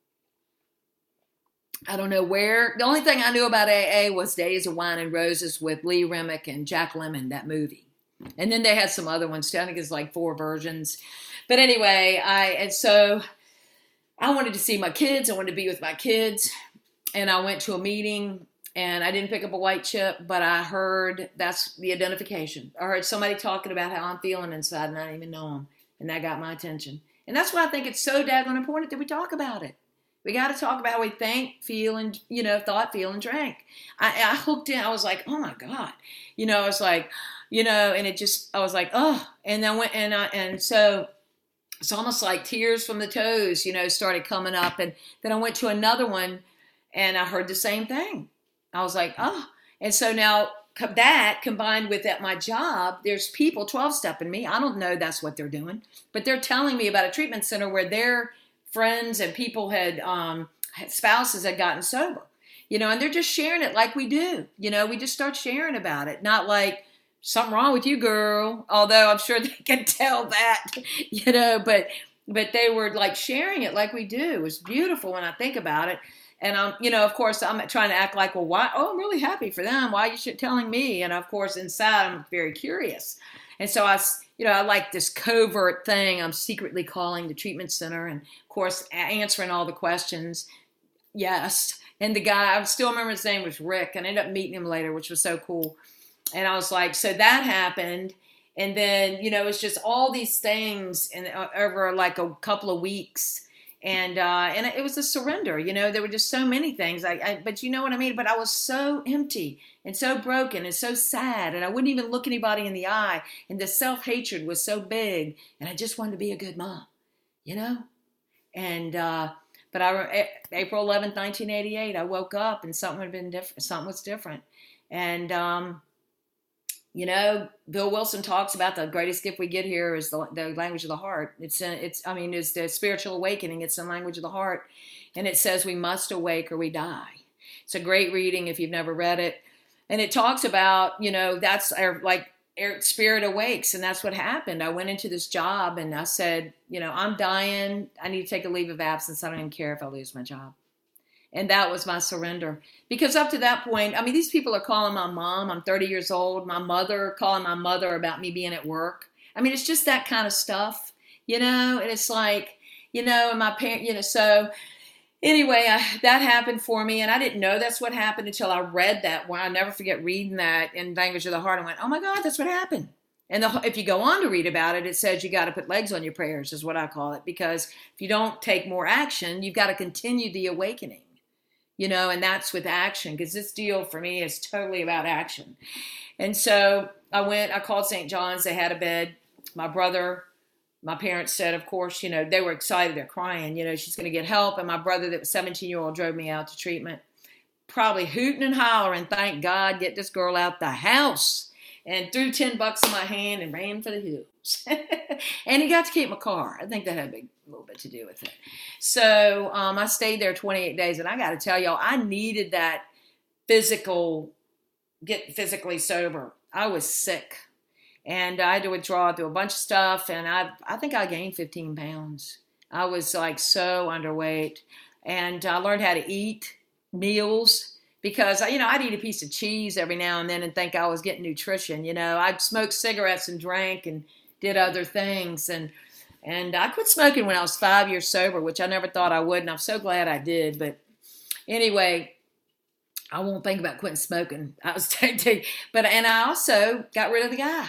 I don't know where. The only thing I knew about A A was Days of Wine and Roses with Lee Remick and Jack Lemmon, that movie. And then they had some other ones too. I think it's like four versions. But anyway, I, and so I wanted to see my kids. I wanted to be with my kids. And I went to a meeting and I didn't pick up a white chip, but I heard that's the identification. I heard somebody talking about how I'm feeling inside and I didn't even know them. And that got my attention. And that's why I think it's so daggone important that we talk about it. We got to talk about how we think, feel, and, you know, thought, feel, and drank. I, I hooked in. I was like, oh my God. You know, I was like, you know, and it just, I was like, oh. And I went, and I, and so it's almost like tears from the toes, you know, started coming up. And then I went to another one and I heard the same thing. I was like, oh. And so now that combined with at my job, there's people twelve-stepping me. I don't know that's what they're doing, but they're telling me about a treatment center where their friends and people had, um, spouses had gotten sober, you know, and they're just sharing it like we do. You know, we just start sharing about it, not like something wrong with you, girl. Although I'm sure they can tell that, you know, but, but they were like sharing it like we do. It was beautiful when I think about it. And I'm, you know, of course, I'm trying to act like, well, why? Oh, I'm really happy for them. Why are you telling me? And of course, inside, I'm very curious. And so I you know, I like this covert thing. I'm secretly calling the treatment center and, of course, answering all the questions. Yes. And the guy, I still remember his name was Rick, and I ended up meeting him later, which was so cool. And I was like, so that happened. And then, you know, it's just all these things and uh, over like a couple of weeks. And uh, and it was a surrender, you know, there were just so many things. I, I But you know what I mean? But I was so empty and so broken and so sad. And I wouldn't even look anybody in the eye. And the self-hatred was so big. And I just wanted to be a good mom, you know? And, uh, but I, April eleventh, nineteen eighty-eight, I woke up and something had been different. Something was different. And, um, you know, Bill Wilson talks about the greatest gift we get here is the, the language of the heart. It's, a, it's, I mean, it's the spiritual awakening. It's the language of the heart. And it says we must awake or we die. It's a great reading if you've never read it. And it talks about, you know, that's our, like, our spirit awakes. And that's what happened. I went into this job and I said, you know, I'm dying. I need to take a leave of absence. I don't even care if I lose my job. And that was my surrender. Because up to that point, I mean, these people are calling my mom. I'm thirty years old. My mother, calling my mother about me being at work. I mean, it's just that kind of stuff, you know? And it's like, you know, and my parent, you know, so anyway, I, that happened for me. And I didn't know that's what happened until I read that. Well, I'll never forget reading that in Language of the Heart. I went, oh my God, that's what happened. And the, if you go on to read about it, it says you got to put legs on your prayers is what I call it. Because if you don't take more action, you've got to continue the awakening. You know, and that's with action, because this deal for me is totally about action. And so I went, I called Saint John's. They had a bed. My brother, my parents said, of course, you know, they were excited. They're crying, you know, she's going to get help. And my brother, that was seventeen-year-old, drove me out to treatment, probably hooting and hollering, thank God, get this girl out the house. And threw ten bucks in my hand and ran for the hills. And he got to keep my car. I think that had a big, little bit to do with it. So um, I stayed there twenty-eight days. And I got to tell y'all, I needed that physical, get physically sober. I was sick. And I had to withdraw through a bunch of stuff. And I, I think I gained fifteen pounds. I was like so underweight. And I learned how to eat meals. Because, you know, I'd eat a piece of cheese every now and then and think I was getting nutrition. You know, I'd smoke cigarettes and drank and did other things. And and I quit smoking when I was five years sober, which I never thought I would. And I'm so glad I did. But anyway, I won't think about quitting smoking. I was but and I also got rid of the guy.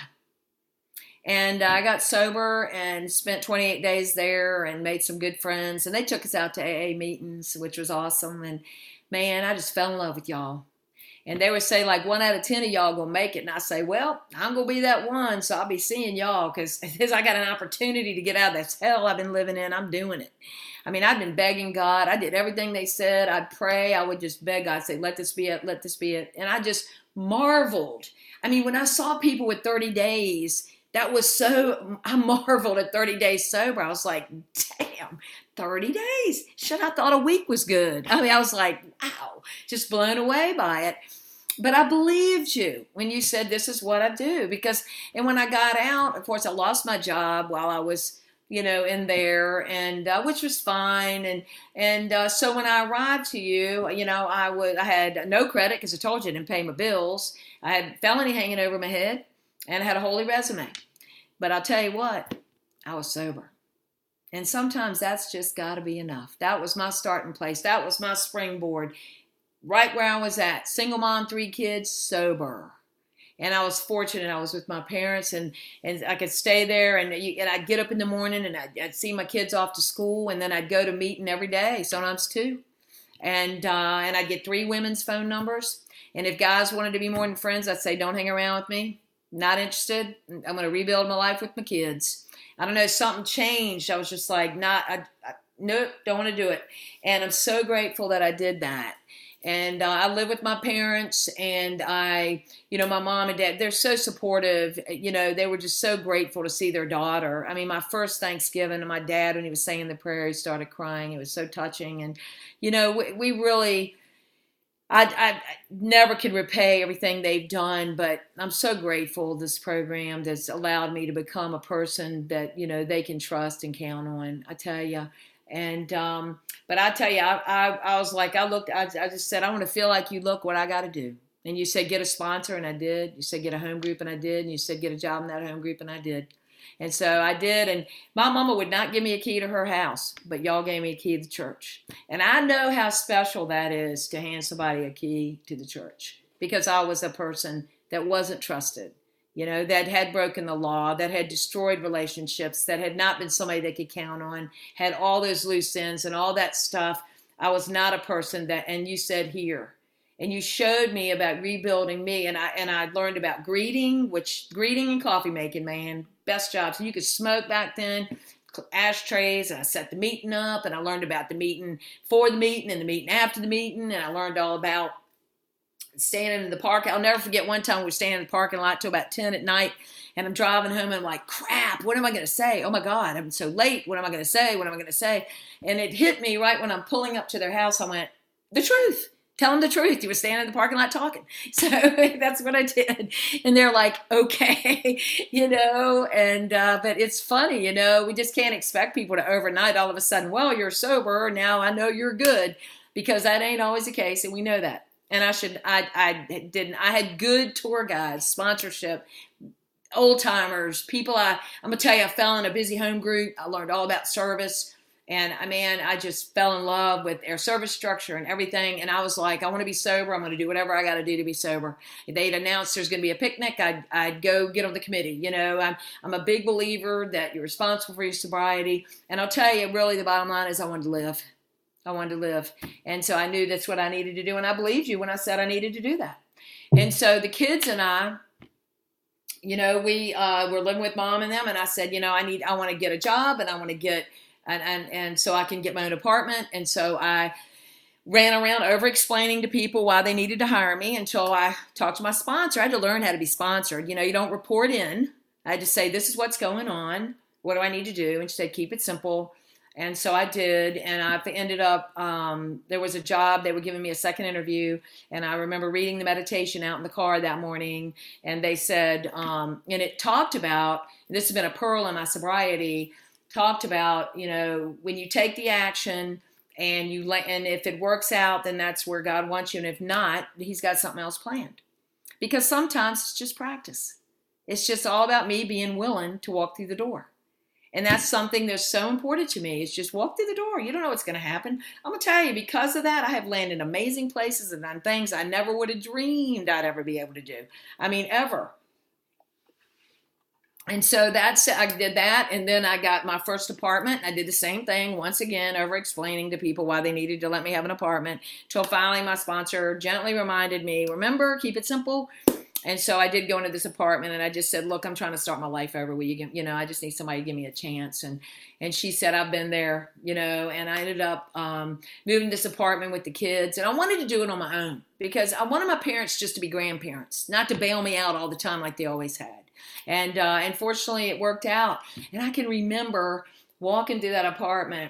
And I got sober and spent twenty-eight days there and made some good friends. And they took us out to A A meetings, which was awesome. And man, I just fell in love with y'all. And they would say like one out of ten of y'all gonna make it. And I say, well, I'm gonna be that one. So I'll be seeing y'all because I got an opportunity to get out of this hell I've been living in. I'm doing it. I mean, I've been begging God. I did everything they said. I'd pray. I would just beg God, say, let this be it. Let this be it. And I just marveled. I mean, when I saw people with thirty days, that was so, I marveled at thirty days sober. I was like, damn, thirty days. Shit, I thought a week was good. I mean, I was like, wow, just blown away by it. But I believed you when you said this is what I do. Because, and when I got out, of course, I lost my job while I was, you know, in there, and uh, which was fine. And and uh, so when I arrived to you, you know, I would I had no credit because I told you I didn't pay my bills. I had felony hanging over my head, and I had a holy resume. But I'll tell you what, I was sober. And sometimes that's just got to be enough. That was my starting place. That was my springboard. Right where I was at. Single mom, three kids, sober. And I was fortunate. I was with my parents, and, and I could stay there. And, and I'd get up in the morning, and I'd, I'd see my kids off to school. And then I'd go to meeting every day, sometimes two. And, uh, and I'd get three women's phone numbers. And if guys wanted to be more than friends, I'd say, don't hang around with me. Not interested. I'm going to rebuild my life with my kids. I don't know, something changed. I was just like, not, I, I, nope, don't want to do it. And I'm so grateful that I did that. And uh, I live with my parents, and I, you know, my mom and dad, they're so supportive. You know, they were just so grateful to see their daughter. I mean, my first Thanksgiving, and my dad, when he was saying the prayer, he started crying. It was so touching. And, you know, we, we really, I, I never could repay everything they've done, but I'm so grateful this program that's allowed me to become a person that, you know, they can trust and count on, I tell you. And, um, but I tell you, I, I, I was like, I looked, I, I just said, I want to feel like you. Look what I got to do. And you said, get a sponsor. And I did. You said, get a home group. And I did. And you said, get a job in that home group. And I did. And so I did, and my mama would not give me a key to her house, but y'all gave me a key to the church. And I know how special that is to hand somebody a key to the church, because I was a person that wasn't trusted, you know, that had broken the law, that had destroyed relationships, that had not been somebody they could count on, had all those loose ends and all that stuff. I was not a person that, and you said here, and you showed me about rebuilding me, and I and I learned about greeting, which greeting and coffee making, man, best jobs. And you could smoke back then, ashtrays, and I set the meeting up, and I learned about the meeting for the meeting and the meeting after the meeting, and I learned all about standing in the park. I'll never forget one time we were standing in the parking lot till about ten at night, and I'm driving home, and I'm like, crap, what am I going to say? Oh my God, I'm so late. What am I going to say? What am I going to say? And it hit me right when I'm pulling up to their house. I went, the truth. Tell them the truth. You were standing in the parking lot talking. So that's what I did. And they're like, okay, you know, and, uh, but it's funny, you know, we just can't expect people to overnight all of a sudden, well, you're sober. Now I know you're good, because that ain't always the case. And we know that. And I should, I, I didn't, I had good tour guides, sponsorship, old timers, people. I, I'm gonna tell you, I fell in a busy home group. I learned all about service. And I mean, I just fell in love with their service structure and everything. And I was like, I want to be sober. I'm going to do whatever I got to do to be sober. If they'd announced there's going to be a picnic, I'd, I'd go get on the committee. You know, I'm, I'm a big believer that you're responsible for your sobriety. And I'll tell you, really, the bottom line is I wanted to live. I wanted to live. And so I knew that's what I needed to do. And I believed you when I said I needed to do that. And so the kids and I, you know, we uh, were living with mom and them. And I said, you know, I need, I want to get a job, and I want to get, And, and and so I can get my own apartment. And so I ran around over explaining to people why they needed to hire me until I talked to my sponsor. I had to learn how to be sponsored. You know, you don't report in. I had to say, this is what's going on. What do I need to do? And she said, keep it simple. And so I did. And I ended up, um, there was a job. They were giving me a second interview. And I remember reading the meditation out in the car that morning. And they said, um, and it talked about, this has been a pearl in my sobriety, talked about, you know, when you take the action and you let, and if it works out, then that's where God wants you. And if not, he's got something else planned. Because sometimes it's just practice. It's just all about me being willing to walk through the door. And that's something that's so important to me. It's just walk through the door. You don't know what's going to happen. I'm going to tell you, because of that, I have landed in amazing places and done things I never would have dreamed I'd ever be able to do. I mean, ever. And so that's, I did that. And then I got my first apartment. I did the same thing once again, over explaining to people why they needed to let me have an apartment, till finally my sponsor gently reminded me, remember, keep it simple. And so I did go into this apartment, and I just said, look, I'm trying to start my life over. Will you give, you know, I just need somebody to give me a chance. And, and she said, I've been there, you know, and I ended up um, moving to this apartment with the kids. And I wanted to do it on my own, because I wanted my parents just to be grandparents, not to bail me out all the time like they always had. And, uh, and fortunately it worked out. And I can remember walking through that apartment,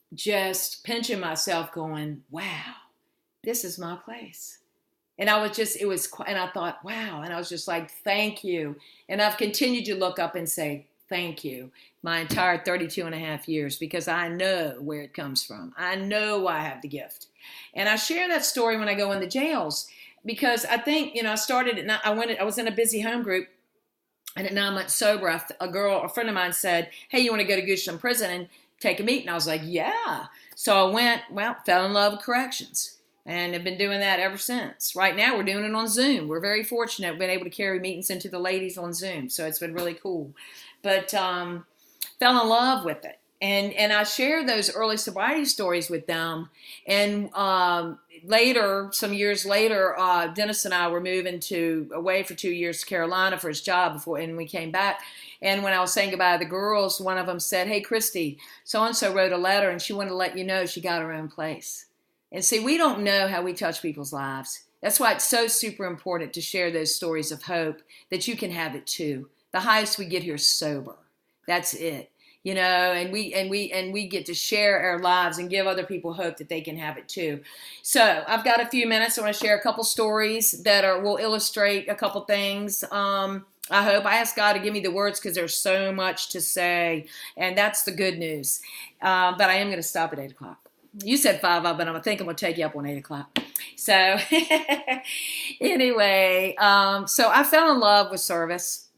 just pinching myself going, wow, this is my place. And I was just, it was, and I thought, wow. And I was just like, thank you. And I've continued to look up and say, thank you, my entire thirty-two and a half years, because I know where it comes from. I know why I have the gift. And I share that story when I go in the jails, because I think, you know, I started, at, I went, I was in a busy home group, and at nine months sober, a girl, a friend of mine said, hey, you want to go to Goochland Prison and take a meeting? I was like, yeah. So I went, well, fell in love with corrections. And have been doing that ever since. Right now, we're doing it on Zoom. We're very fortunate. We've been able to carry meetings into the ladies on Zoom. So it's been really cool. But um, fell in love with it. And and I shared those early sobriety stories with them. And um, later, some years later, uh, Dennis and I were moving to away for two years to Carolina for his job before, and we came back. And when I was saying goodbye to the girls, one of them said, hey, Christy, so-and-so wrote a letter, and she wanted to let you know she got her own place. And see, we don't know how we touch people's lives. That's why it's so super important to share those stories of hope, that you can have it too. The highest we get here is sober. That's it. You know, and we and we and we get to share our lives and give other people hope that they can have it too. So I've got a few minutes. I want to share a couple stories that are will illustrate a couple things. Um, I hope I ask God to give me the words, because there's so much to say, and that's the good news. Uh, but I am going to stop at eight o'clock. You said five, but I think I'm going to take you up on eight o'clock. So anyway, um, so I fell in love with service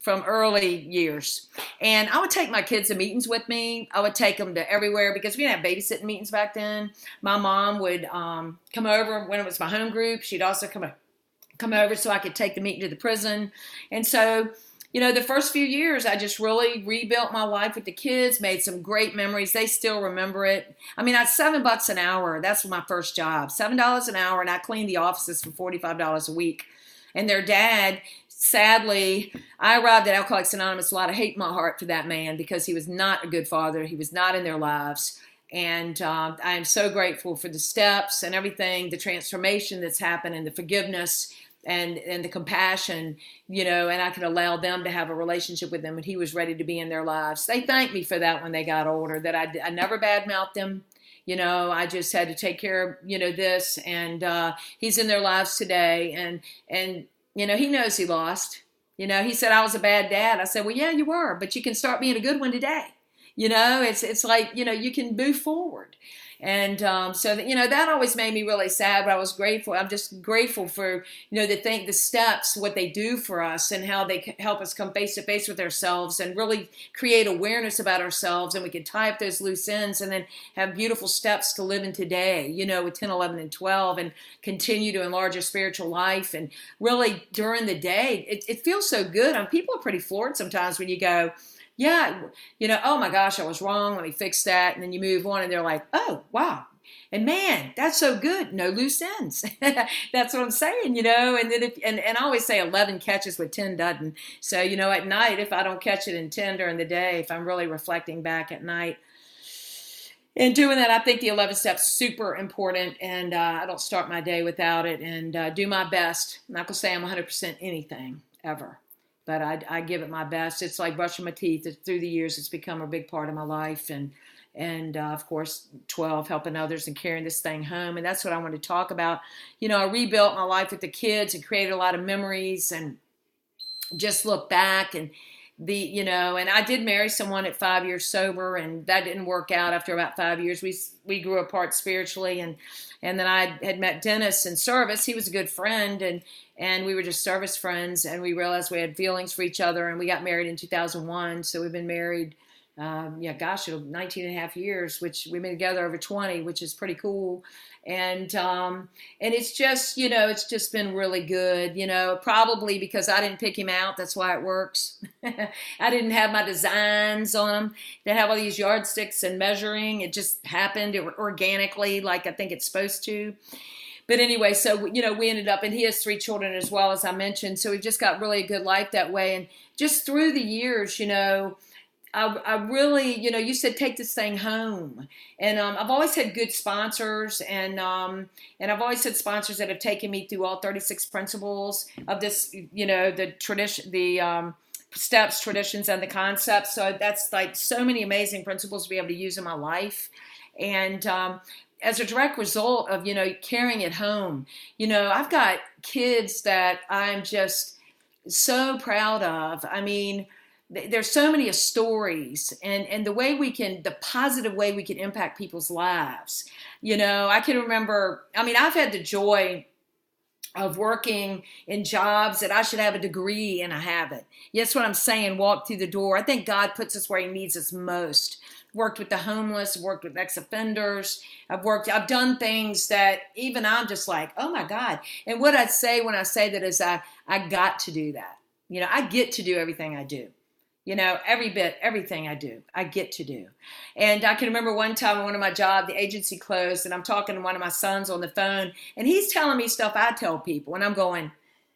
from early years. And I would take my kids to meetings with me. I would take them to everywhere because we didn't have babysitting meetings back then. My mom would um, come over when it was my home group. She'd also come, come over so I could take the meeting to the prison. And so, you know, the first few years, I just really rebuilt my life with the kids, made some great memories. They still remember it. I mean, that's seven bucks an hour. That's my first job, seven dollars an hour. And I cleaned the offices for forty-five dollars a week. And their dad, sadly, I arrived at Alcoholics Anonymous, a lot of hate in my heart for that man because he was not a good father. He was not in their lives. And uh, I am so grateful for the steps and everything, the transformation that's happened and the forgiveness and, and the compassion, you know, and I could allow them to have a relationship with him when he was ready to be in their lives. They thanked me for that when they got older, that I, I never badmouthed them. You know, I just had to take care of, you know, this, and uh, he's in their lives today. And, and, you know, he knows he lost. You know, he said I was a bad dad. I said, well, yeah, you were, but you can start being a good one today. You know, it's, it's like, you know, you can move forward. And um, so, that, you know, that always made me really sad, but I was grateful. I'm just grateful for, you know, to think the steps, what they do for us and how they help us come face to face with ourselves and really create awareness about ourselves. And we can tie up those loose ends and then have beautiful steps to live in today, you know, with ten, eleven, and twelve, and continue to enlarge our spiritual life. And really during the day, it, it feels so good. I mean, people are pretty floored sometimes when you go, yeah, you know, oh my gosh, I was wrong. Let me fix that. And then you move on and they're like, oh, wow. And man, that's so good. No loose ends. That's what I'm saying, you know, and then if, and, and I always say eleven catches with ten doesn't. So, you know, at night, if I don't catch it in ten during the day, if I'm really reflecting back at night and doing that, I think the eleven steps super important. And uh, I don't start my day without it, and uh, do my best. I'm not going to say I'm one hundred percent anything ever. But I, I give it my best. It's like brushing my teeth. It's, through the years, it's become a big part of my life. And, and uh, of course, twelve, helping others and carrying this thing home. And that's what I want to talk about. You know, I rebuilt my life with the kids and created a lot of memories and just look back and the, you know, and I did marry someone at five years sober, and that didn't work out after about five years. We, we grew apart spiritually. And, and then I had met Dennis in service. He was a good friend, and, and we were just service friends, and we realized we had feelings for each other, and we got married in two thousand one. So we've been married, um, yeah, gosh, nineteen and a half years, which we've been together over twenty, which is pretty cool. And, um, and it's just, you know, it's just been really good, you know, probably because I didn't pick him out. That's why it works. I didn't have my designs on him. They have all these yardsticks and measuring. It just happened organically, like I think it's supposed to. But anyway, so, you know, we ended up, and he has three children as well, as I mentioned. So we just got really a good life that way. And just through the years, you know, I, I really, you know, you said take this thing home. And um, I've always had good sponsors. And um, and I've always had sponsors that have taken me through all thirty-six principles of this, you know, the tradition, the um, steps, traditions, and the concepts. So that's like so many amazing principles to be able to use in my life. And um, as a direct result of, you know, carrying it home, you know, I've got kids that I'm just so proud of. I mean, there's so many stories, and, and the way we can, the positive way we can impact people's lives. You know, I can remember, I mean, I've had the joy of working in jobs that I should have a degree and I haven't. That's what I'm saying, walk through the door. I think God puts us where he needs us most. Worked with the homeless, worked with ex-offenders. I've worked, I've done things that even I'm just like, oh my God. And what I say when I say that is I, I got to do that. You know, I get to do everything I do. You know, every bit, everything I do, I get to do. And I can remember one time on one of my jobs, the agency closed, and I'm talking to one of my sons on the phone, and he's telling me stuff I tell people, and I'm going,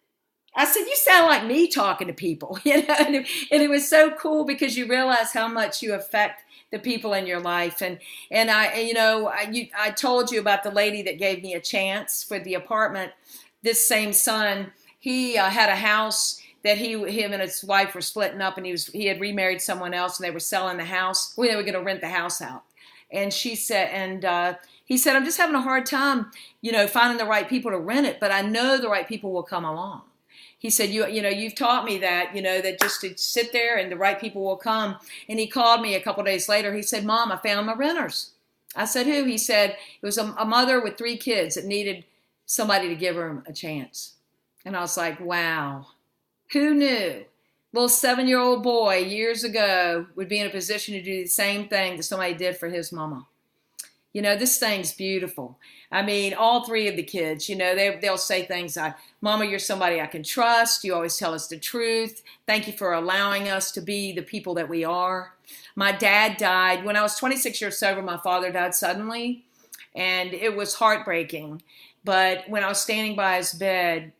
I said, you sound like me talking to people, you know, and it, and it was so cool because you realize how much you affect the people in your life. And, and I, you know, I, you, I told you about the lady that gave me a chance for the apartment. This same son, he uh, had a house that he, him and his wife were splitting up, and he was, he had remarried someone else, and they were selling the house. Well, they were going to rent the house out. And she said, and uh, he said, I'm just having a hard time, you know, finding the right people to rent it, but I know the right people will come along. He said, you, you know, you've taught me that, you know, that just to sit there and the right people will come. And he called me a couple days later. He said, Mom, I found my renters. I said, who? He said, it was a, a mother with three kids that needed somebody to give her a chance. And I was like, wow. Who knew little seven-year-old boy years ago would be in a position to do the same thing that somebody did for his mama. You know, this thing's beautiful. I mean, all three of the kids, you know, they, they'll say things like, Mama, you're somebody I can trust. You always tell us the truth. Thank you for allowing us to be the people that we are. My dad died. When I was twenty-six years sober, my father died suddenly, and it was heartbreaking. But when I was standing by his bed,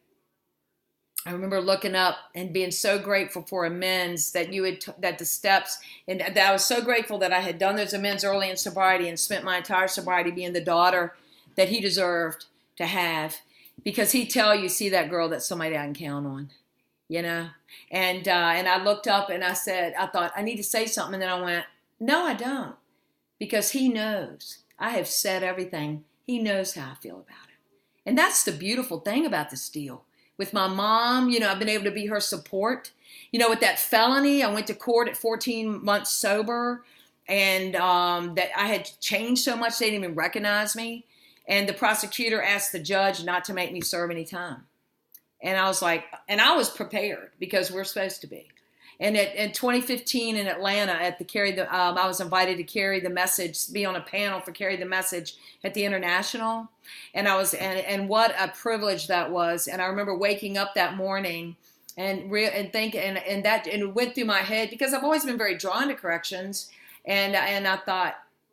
I remember looking up and being so grateful for amends that you had, t- that the steps, and that I was so grateful that I had done those amends early in sobriety and spent my entire sobriety being the daughter that he deserved to have, because he'd tell you, see that girl, that's somebody I can count on, you know? And, uh, and I looked up and I said, I thought, I need to say something. And then I went, no, I don't, because he knows. I have said everything. He knows how I feel about it. And that's the beautiful thing about this deal. With my mom, you know, I've been able to be her support. You know, with that felony, I went to court at fourteen months sober, and um, that I had changed so much they didn't even recognize me. And the prosecutor asked the judge not to make me serve any time. And I was like, and I was prepared because we're supposed to be. And at, in twenty fifteen in Atlanta, at the carry the, um, I was invited to carry the message, be on a panel for Carry the Message at the International. And I was, and, and what a privilege that was. And I remember waking up that morning and re- and think, and, and that, and it went through my head because I've always been very drawn to corrections. And, and I thought,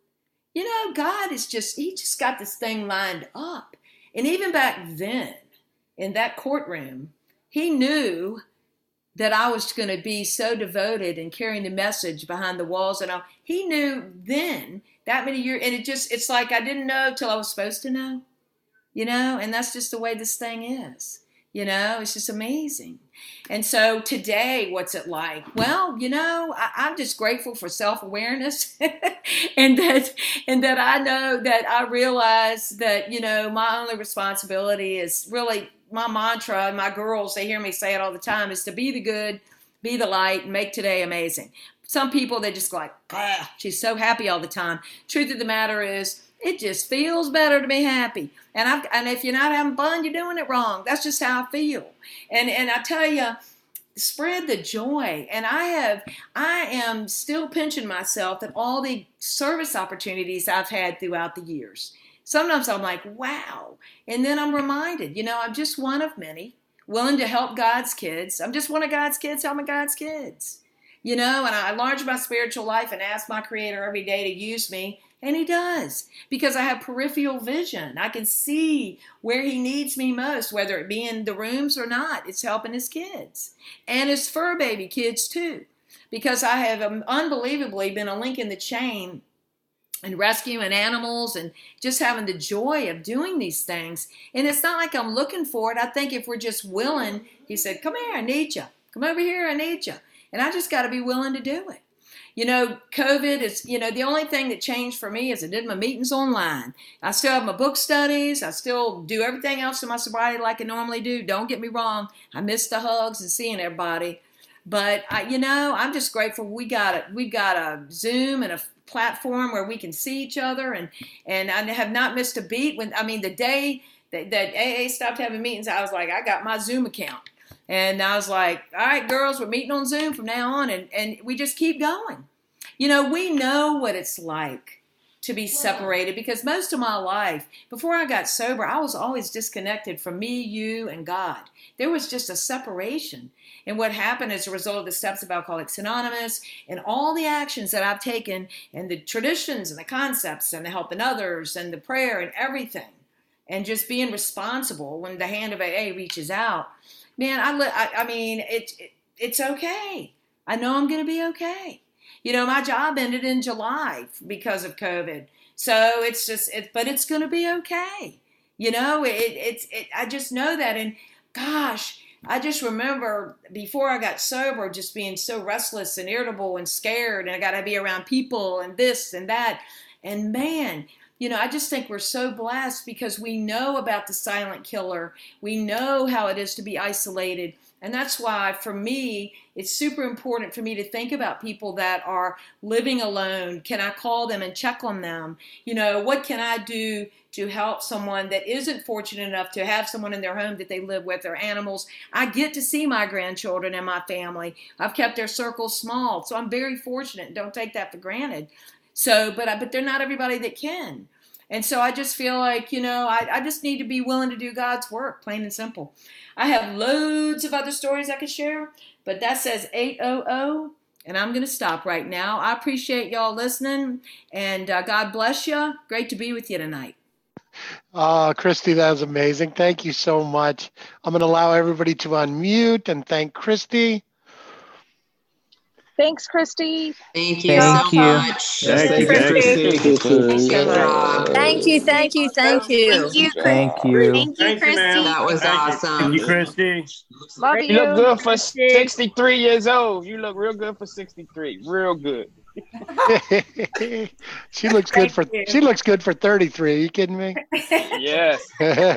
you know, God is just, he just got this thing lined up. And even back then in that courtroom, he knew that I was going to be so devoted and carrying the message behind the walls. And I, he knew then that many years, and it just, it's like I didn't know till I was supposed to know, you know, and that's just the way this thing is, you know, it's just amazing. And so today, what's it like? Well, you know, I, I'm just grateful for self-awareness and that, and that I know that I realize that, you know, my only responsibility is really my mantra, and my girls, they hear me say it all the time, is to be the good, be the light, and make today amazing. Some people, they just go like, ah, she's so happy all the time. Truth of the matter is, it just feels better to be happy. And I've, and if you're not having fun, you're doing it wrong. That's just how I feel. And and I tell you, spread the joy. And I have, I am still pinching myself at all the service opportunities I've had throughout the years. Sometimes I'm like, wow. And then I'm reminded, you know, I'm just one of many willing to help God's kids. I'm just one of God's kids helping God's kids. You know, and I enlarge my spiritual life and ask my Creator every day to use me. And he does, because I have peripheral vision. I can see where he needs me most, whether it be in the rooms or not. It's helping his kids and his fur baby kids too, because I have um, unbelievably been a link in the chain and rescuing animals and just having the joy of doing these things. And it's not like I'm looking for it. I think if we're just willing, he said, come here, I need you. Come over here, I need you. And I just got to be willing to do it. You know, COVID is, you know, the only thing that changed for me is I did my meetings online. I still have my book studies. I still do everything else in my sobriety like I normally do. Don't get me wrong. I miss the hugs and seeing everybody. But, I, you know, I'm just grateful we got a, we got a Zoom and a platform where we can see each other. And, and I have not missed a beat. When I mean, the day that, that A A stopped having meetings, I was like, I got my Zoom account. And I was like, all right, girls, we're meeting on Zoom from now on. And, and we just keep going. You know, we know what it's like to be separated, because most of my life, before I got sober, I was always disconnected from me, you, and God. There was just a separation. And what happened as a result of the steps of Alcoholics Anonymous and all the actions that I've taken and the traditions and the concepts and the helping others and the prayer and everything, and just being responsible when the hand of A A reaches out, man, I, I, I mean, it, it, it's okay. I know I'm going to be okay. You know, my job ended in July because of COVID. So it's just, it, but it's going to be okay. You know, it, it's, it, I just know that. And gosh, I just remember before I got sober, just being so restless and irritable and scared. And I got to be around people and this and that. And man, you know, I just think we're so blessed because we know about the silent killer. We know how it is to be isolated. And that's why, for me, it's super important for me to think about people that are living alone. Can I call them and check on them? You know, what can I do to help someone that isn't fortunate enough to have someone in their home that they live with, or animals? I get to see my grandchildren and my family. I've kept their circles small, so I'm very fortunate. Don't take that for granted. So, but I, but they're not everybody that can. And so I just feel like, you know, I, I just need to be willing to do God's work, plain and simple. I have loads of other stories I could share, but that says eight hundred, and I'm going to stop right now. I appreciate y'all listening, and uh, God bless you. Great to be with you tonight. Oh, Christy, that was amazing. Thank you so much. I'm going to allow everybody to unmute and thank Christy. Thanks, Christy. Thank you Thank so you. much. Yes, Thank you, thank you, Christy. Christy. Good job. Thank you, thank you, thank you. Thank you, Thank you. Thank you, Thank you, ma'am. Christy. That was Thank you. awesome. Thank you, Christy. Love You look you. good for sixty-three years old. You look real good for sixty-three. Real good. She looks good Thank for you. she looks good for thirty-three. Are you kidding me? Yes.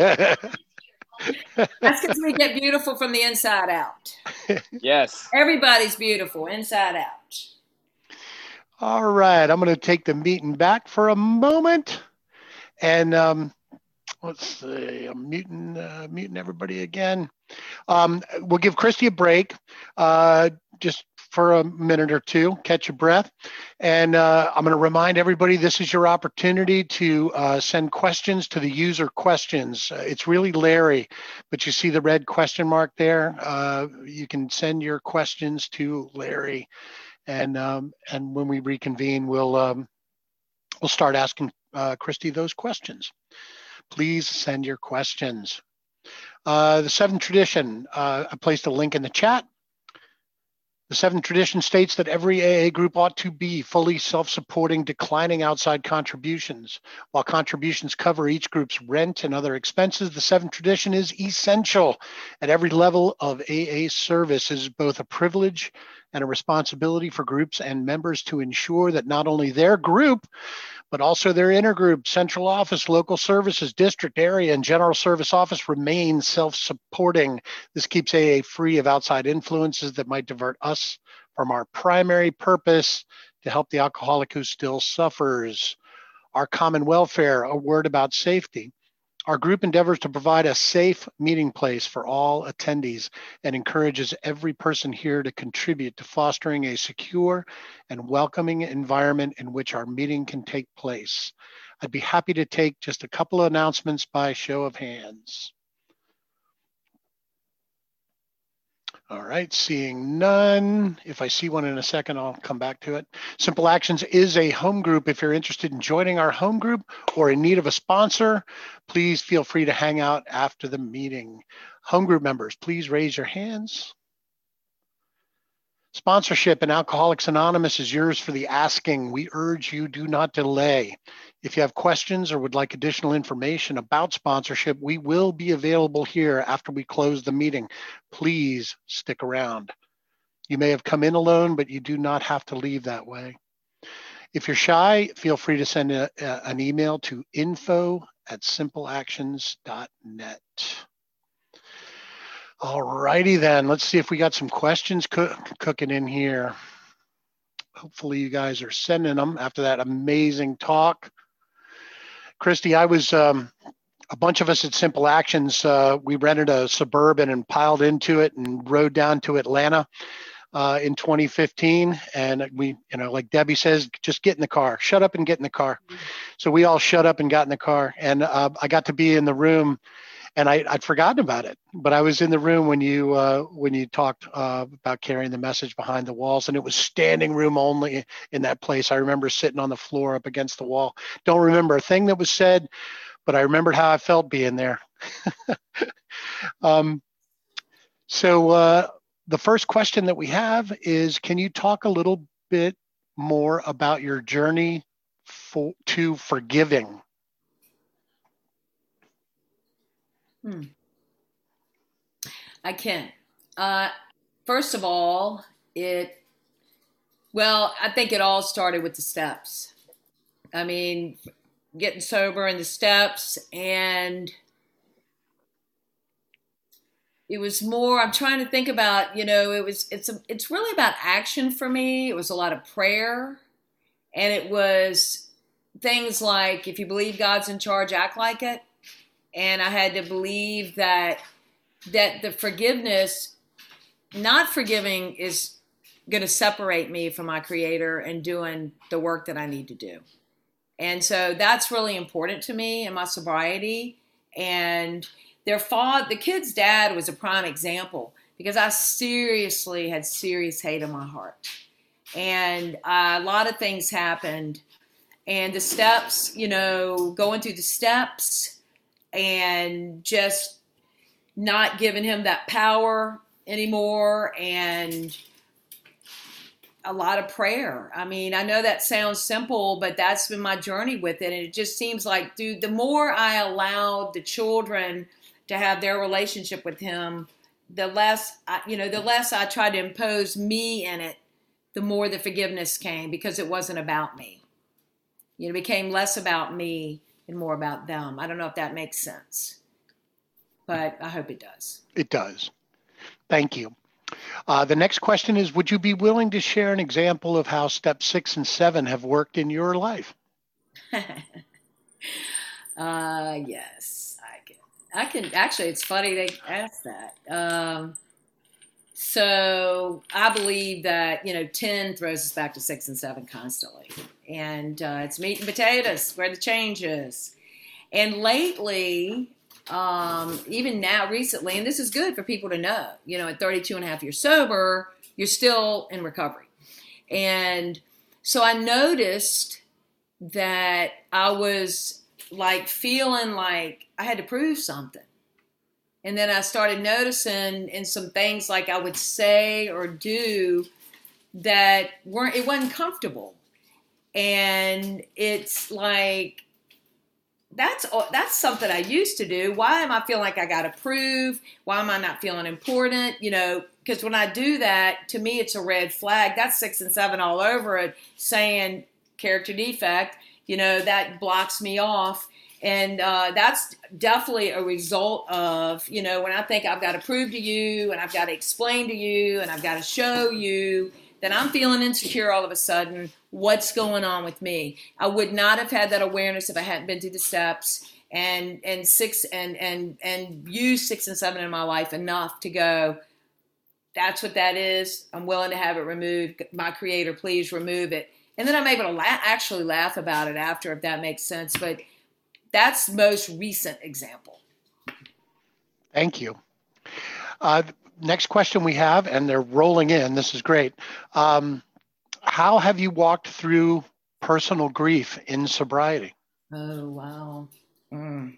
That's because we get beautiful from the inside out. Yes. Everybody's beautiful inside out. All right, I'm going to take the meeting back for a moment, and um, let's see. I'm muting uh, muting everybody again. Um, we'll give Christy a break, uh, just for a minute or two, catch your breath. And uh, I'm going to remind everybody this is your opportunity to uh, send questions to the user questions. Uh, it's really Larry, but you see the red question mark there. Uh, you can send your questions to Larry, and um, and when we reconvene, we'll um, we'll start asking uh, Christy those questions. Please send your questions. Uh, the seventh tradition, uh, I placed a link in the chat. The seventh tradition states that every A A group ought to be fully self-supporting, declining outside contributions. While contributions cover each group's rent and other expenses, the seventh tradition is essential at every level of A A service. It is both a privilege and a responsibility for groups and members to ensure that not only their group, but also their intergroup, central office, local services, district, area, and general service office remain self-supporting. This keeps A A free of outside influences that might divert us from our primary purpose to help the alcoholic who still suffers. Our common welfare, a word about safety. Our group endeavors to provide a safe meeting place for all attendees and encourages every person here to contribute to fostering a secure and welcoming environment in which our meeting can take place. I'd be happy to take just a couple of announcements by show of hands. All right, seeing none. If I see one in a second, I'll come back to it. Simple Actions is a home group. If you're interested in joining our home group or in need of a sponsor, please feel free to hang out after the meeting. Home group members, please raise your hands. Sponsorship in Alcoholics Anonymous is yours for the asking. We urge you, do not delay. If you have questions or would like additional information about sponsorship, we will be available here after we close the meeting. Please stick around. You may have come in alone, but you do not have to leave that way. If you're shy, feel free to send a, a, an email to info at simple actions dot net. All righty then, let's see if we got some questions co cooking in here. Hopefully you guys are sending them after that amazing talk. Christy, I was, um, a bunch of us at Simple Actions, uh, we rented a Suburban and piled into it and rode down to Atlanta uh, in twenty fifteen. And we, you know, like Debbie says, just get in the car, shut up and get in the car. So we all shut up and got in the car. And uh, I got to be in the room. And I, I'd forgotten about it, but I was in the room when you uh, when you talked uh, about carrying the message behind the walls, and it was standing room only in that place. I remember sitting on the floor up against the wall. Don't remember a thing that was said, but I remembered how I felt being there. um, so uh, the first question that we have is, can you talk a little bit more about your journey for, to forgiving? Hmm. I can. Uh, first of all, it, well, I think it all started with the steps. I mean, getting sober and the steps, and it was more, I'm trying to think about, you know, it was, it's, a, it's really about action for me. It was a lot of prayer, and it was things like, if you believe God's in charge, act like it. And I had to believe that, that the forgiveness, not forgiving is going to separate me from my Creator and doing the work that I need to do. And so that's really important to me in my sobriety. And their father, the kid's dad, was a prime example, because I seriously had serious hate in my heart. And uh, a lot of things happened. And the steps, you know, going through the steps and just not giving him that power anymore, and a lot of prayer. I mean, I know that sounds simple, but that's been my journey with it. And it just seems like, dude, the more I allowed the children to have their relationship with him, the less, I, you know, the less I tried to impose me in it, the more the forgiveness came, because it wasn't about me. You know, it became less about me and more about them. I don't know if that makes sense, but I hope it does. It does. Thank you. Uh, the next question is, would you be willing to share an example of how step six and seven have worked in your life? uh, yes, I can. I can. Actually, it's funny they asked that. Um, so I believe that, you know, ten throws us back to six and seven constantly. And uh, it's meat and potatoes where the change is. And lately, Um, even now recently, and this is good for people to know, you know, at thirty-two and a half years sober, you're still in recovery. And so I noticed that I was like feeling like I had to prove something. And then I started noticing in some things like I would say or do that weren't, it wasn't comfortable. And it's like, That's that's something I used to do. Why am I feeling like I got to prove? Why am I not feeling important? You know, because when I do that, to me, it's a red flag. That's six and seven all over it, saying character defect. You know, that blocks me off. And uh, that's definitely a result of, you know, when I think I've got to prove to you and I've got to explain to you and I've got to show you, then I'm feeling insecure all of a sudden. What's going on with me? I would not have had that awareness if I hadn't been through the steps and and six and and and use six and seven in my life enough to go, that's what that is. I'm willing to have it removed. My Creator, please remove it. And then I'm able to la- actually laugh about it after, if that makes sense. But that's most recent example. Thank you. Uh, next question we have, and they're rolling in. This is great. Um, How have you walked through personal grief in sobriety? Oh, wow. Mm.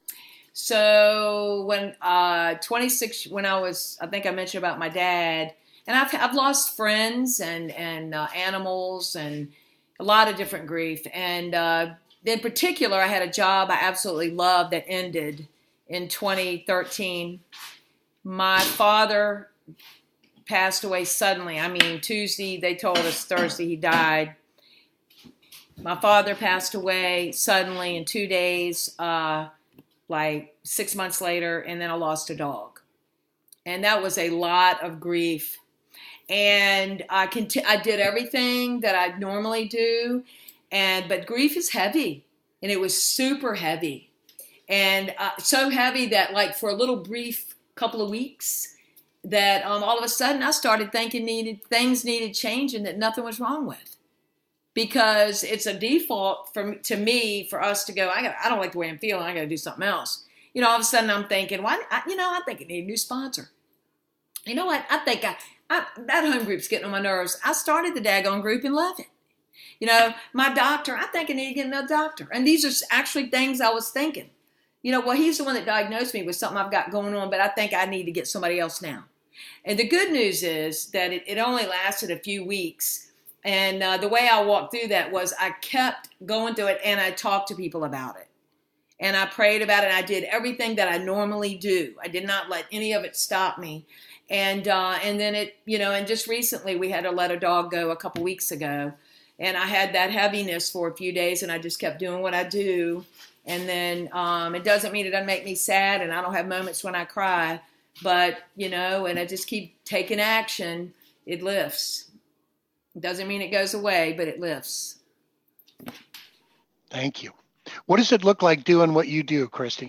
So when uh, twenty-six, when I was, I think I mentioned about my dad, and I've I've lost friends and and uh, animals and a lot of different grief. And uh, in particular, I had a job I absolutely loved that ended in twenty thirteen. My father passed away suddenly. I mean, Tuesday, they told us Thursday he died. My father passed away suddenly in two days, uh, like six months later, and then I lost a dog. And that was a lot of grief. And I cont- I did everything that I normally do, and but grief is heavy, and it was super heavy. And uh, so heavy that like for a little brief couple of weeks, that um, all of a sudden I started thinking needed things needed changing that nothing was wrong with, because it's a default for to me for us to go, I got I don't like the way I'm feeling, I got to do something else. You know, all of a sudden I'm thinking, why? I, you know, I think I need a new sponsor. You know what? I think I, I that home group's getting on my nerves. I started the daggone group and love it. You know, my doctor, I think I need to get another doctor. And these are actually things I was thinking. You know, well, he's the one that diagnosed me with something I've got going on, but I think I need to get somebody else now. And the good news is that it, it only lasted a few weeks. And uh, the way I walked through that was I kept going through it, and I talked to people about it. And I prayed about it, and I did everything that I normally do. I did not let any of it stop me. And uh, and then it, you know, and just recently we had to let a dog go a couple weeks ago. And I had that heaviness for a few days, and I just kept doing what I do. And then um, it doesn't mean it doesn't make me sad, and I don't have moments when I cry. but, you know, and I just keep taking action, it lifts. It doesn't mean it goes away, but it lifts. Thank you. What does it look like doing what you do, Christy?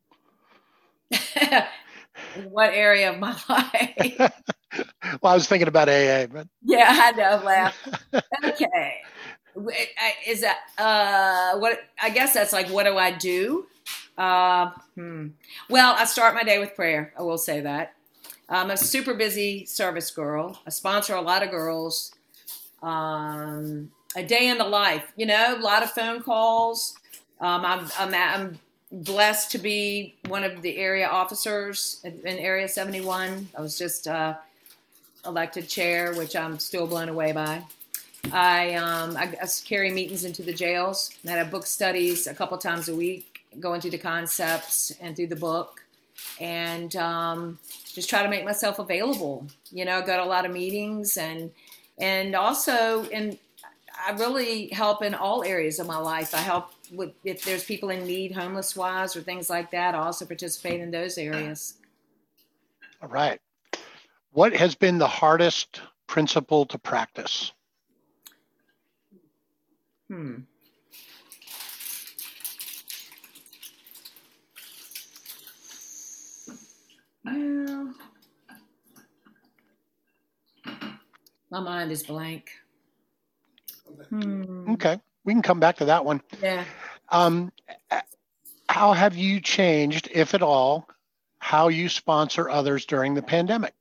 What area of my life? Well, I was thinking about A A, but Yeah, I had to laugh. Okay. Is that, uh, what, I guess that's like, what do I do? Uh, hmm. Well, I start my day with prayer. I will say that. I'm a super busy service girl. I sponsor a lot of girls. Um, a day in the life, you know, a lot of phone calls. Um, I'm, I'm, I'm blessed to be one of the area officers in Area seventy-one. I was just uh, elected chair, which I'm still blown away by. I, um, I, I carry meetings into the jails. I have book studies a couple times a week, going through the concepts and through the book, and um, just try to make myself available. You know, go to a lot of meetings, and and also, and I really help in all areas of my life. I help with if there's people in need, homeless wise, or things like that. I also participate in those areas. all right. What has been the hardest principle to practice? Hmm. Well, my mind is blank. Hmm. Okay, we can come back to that one. Yeah. Um, how have you changed, if at all, how you sponsor others during the pandemic?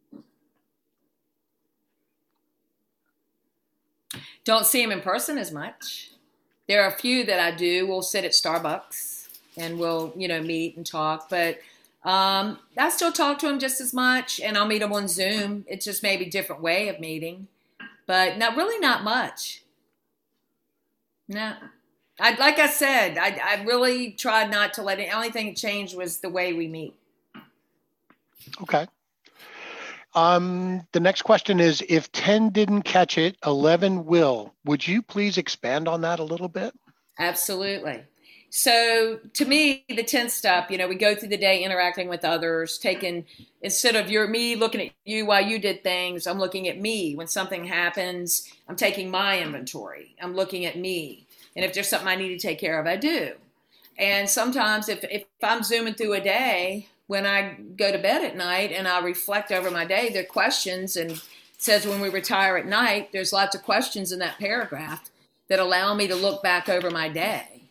Don't see them in person as much. There are a few that I do. We'll sit at Starbucks and we'll, you know, meet and talk. But um, I still talk to them just as much, and I'll meet them on Zoom. It's just maybe a different way of meeting, but not really not much. No. I, like I said, I, I really tried not to let it. The only thing that changed was the way we meet. Okay. Um, the next question is, if ten didn't catch it, eleven will. Would you please expand on that a little bit? Absolutely. So to me, the tenth step, you know, we go through the day interacting with others, taking, instead of your me looking at you while you did things, I'm looking at me. When something happens, I'm taking my inventory. I'm looking at me. And if there's something I need to take care of, I do. And sometimes if, if I'm zooming through a day, when I go to bed at night and I reflect over my day, there are questions, and it says when we retire at night, there's lots of questions in that paragraph that allow me to look back over my day.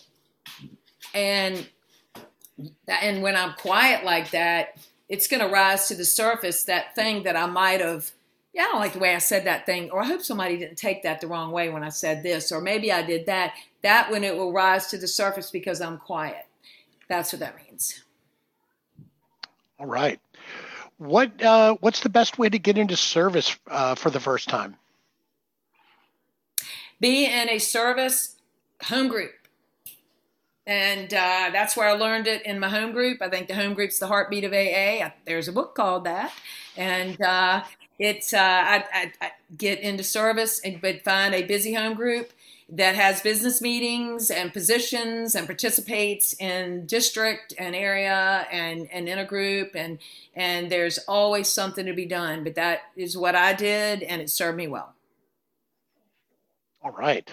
And, and when I'm quiet like that, it's going to rise to the surface, that thing that I might have, yeah, I don't like the way I said that thing, or I hope somebody didn't take that the wrong way when I said this, or maybe I did that. That when it will rise to the surface because I'm quiet. That's what that means. All right. What uh, what's the best way to get into service uh, for the first time? Be in a service home group. And uh, that's where I learned it, in my home group. I think the home group's the heartbeat of A A. There's a book called that. And uh, it's uh, I, I, I get into service, and, but find a busy home group that has business meetings and positions and participates in district and area and, and in a group. And, and there's always something to be done. But that is what I did, and it served me well. All right.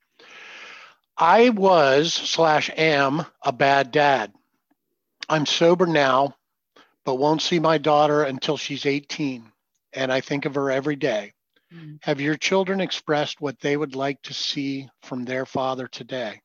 I was slash am a bad dad. I'm sober now, but won't see my daughter until she's eighteen, and I think of her every day. Mm. Have your children expressed what they would like to see from their father today?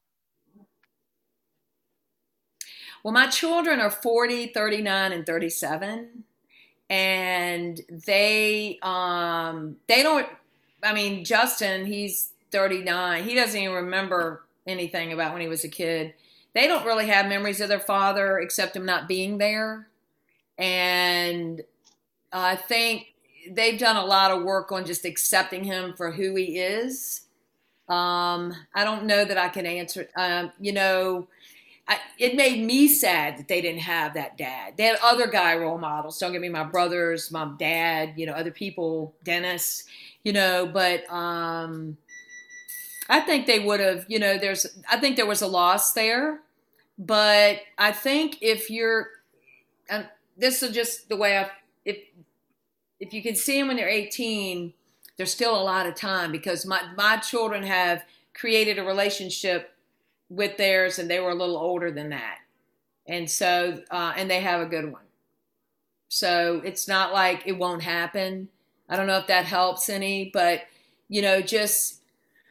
Well, my children are forty, thirty-nine, and thirty-seven, and they um, they don't. I mean, Justin, he's thirty-nine. He doesn't even remember anything about when he was a kid. They don't really have memories of their father except him not being there. And I think they've done a lot of work on just accepting him for who he is. Um, I don't know that I can answer. Um, you know, I, it made me sad that they didn't have that dad. They had other guy role models. Don't get me, my brothers, my dad, you know, other people, Dennis, you know, but um, I think they would have, you know, there's, I think there was a loss there, but I think if you're, uh, this is just the way I, if, if you can see them when they're eighteen, there's still a lot of time, because my, my children have created a relationship with theirs, and they were a little older than that. And so, uh, and they have a good one. So it's not like it won't happen. I don't know if that helps any, but, you know, just,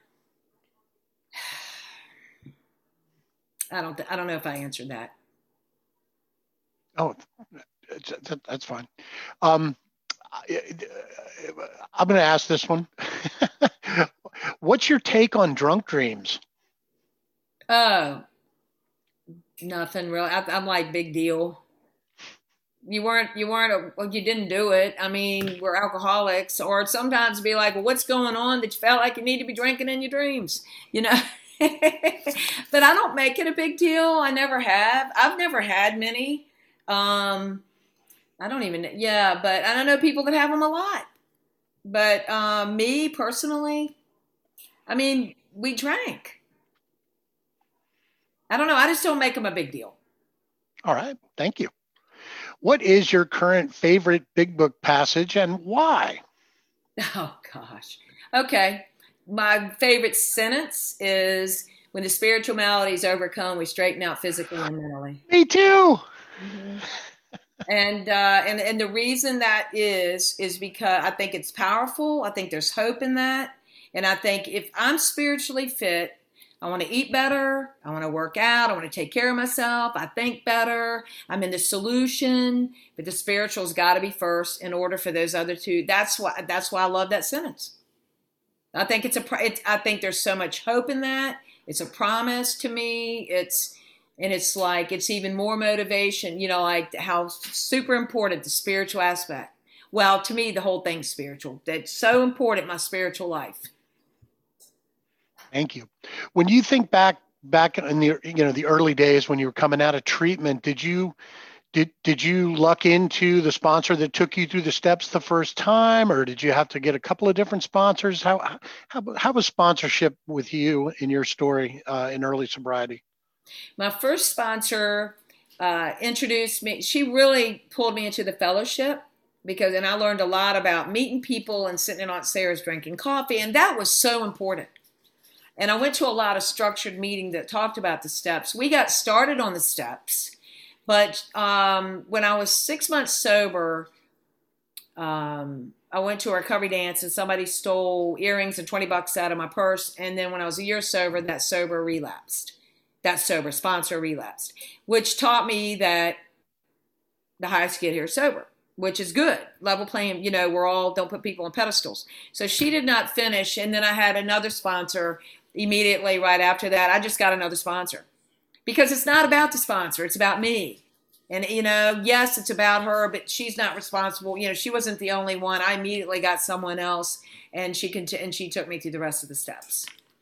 I don't, I don't know if I answered that. Oh, that's fine. Um, I'm going to ask this one. What's your take on drunk dreams? Oh, nothing really. I, I'm like, big deal. You weren't, you weren't, a, well, you didn't do it. I mean, we're alcoholics. Or sometimes be like, well, what's going on that you felt like you need to be drinking in your dreams? You know? But I don't make it a big deal. I never have. I've never had many. Um, I don't even, yeah, but I don't know people that have them a lot. But um, me personally, I mean, we drank. I don't know. I just don't make them a big deal. All right. Thank you. What is your current favorite Big Book passage and why? Oh, gosh. Okay. My favorite sentence is, when the spiritual malady is overcome, we straighten out physically and mentally. Me too. Mm-hmm. And, uh, and, and the reason that is, is because I think it's powerful. I think there's hope in that. And I think if I'm spiritually fit, I want to eat better. I want to work out. I want to take care of myself. I think better. I'm in the solution, but the spiritual's got to be first in order for those other two. That's why, that's why I love that sentence. I think it's a, it's, I think there's so much hope in that. It's a promise to me. It's, and it's like, it's even more motivation, you know, like how super important the spiritual aspect. Well, to me, the whole thing's spiritual. That's so important in my spiritual life. Thank you. When you think back, back in the, you know, the early days when you were coming out of treatment, did you, did, did you luck into the sponsor that took you through the steps the first time, or did you have to get a couple of different sponsors? How, how, how was sponsorship with you in your story uh, in early sobriety? My first sponsor uh, introduced me. She really pulled me into the fellowship, because, and I learned a lot about meeting people and sitting in Aunt Sarah's drinking coffee. And that was so important. And I went to a lot of structured meetings that talked about the steps. We got started on the steps, but um, when I was six months sober, um, I went to a recovery dance and somebody stole earrings and twenty bucks out of my purse. And then when I was a year sober, that sober relapsed. That sober sponsor relapsed, which taught me that the highest get here is sober, which is good. Level playing, you know, we're all, don't put people on pedestals. So she did not finish. And then I had another sponsor immediately right after that. I just got another sponsor, because it's not about the sponsor. It's about me. And, you know, yes, it's about her, but she's not responsible. You know, she wasn't the only one. I immediately got someone else, and she cont- and she took me through the rest of the steps.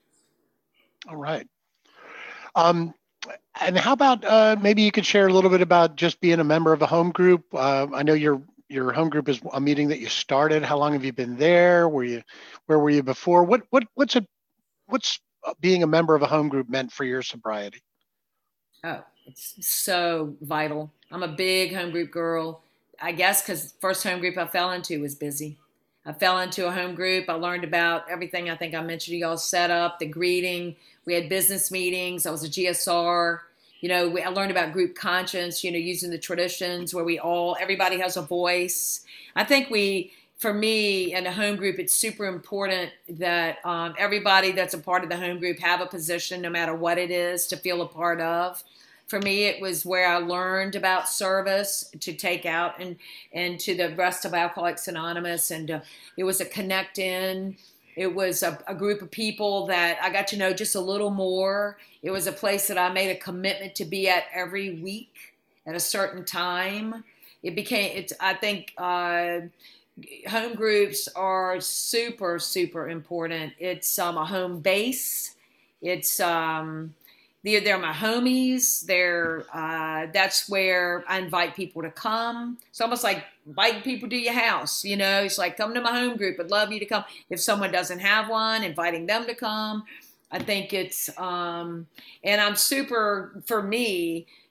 All right. Um, and how about uh, maybe you could share a little bit about just being a member of a home group? Uh, I know your your home group is a meeting that you started. How long have you been there? Were you, where were you before? What what what's a what's being a member of a home group meant for your sobriety? Oh, it's so vital. I'm a big home group girl. I guess because first home group I fell into was busy. I fell into a home group. I learned about everything I think I mentioned to y'all, set up, the greeting. We had business meetings. I was a G S R. You know, we, I learned about group conscience, you know, using the traditions where we all, everybody has a voice. I think we, for me, in a home group, it's super important that um, everybody that's a part of the home group have a position, no matter what it is, to feel a part of. For me, it was where I learned about service to take out and, and to the rest of Alcoholics Anonymous. And uh, it was a connect in. It was a, a group of people that I got to know just a little more. It was a place that I made a commitment to be at every week at a certain time. It became, it's, I think, uh, home groups are super, super important. It's um, a home base. It's, um, They're, they're my homies. They're, uh, that's where I invite people to come. It's almost like inviting people to your house. You know, it's like, come to my home group. I'd love you to come. If someone doesn't have one, inviting them to come. I think it's, um, and I'm super, for me,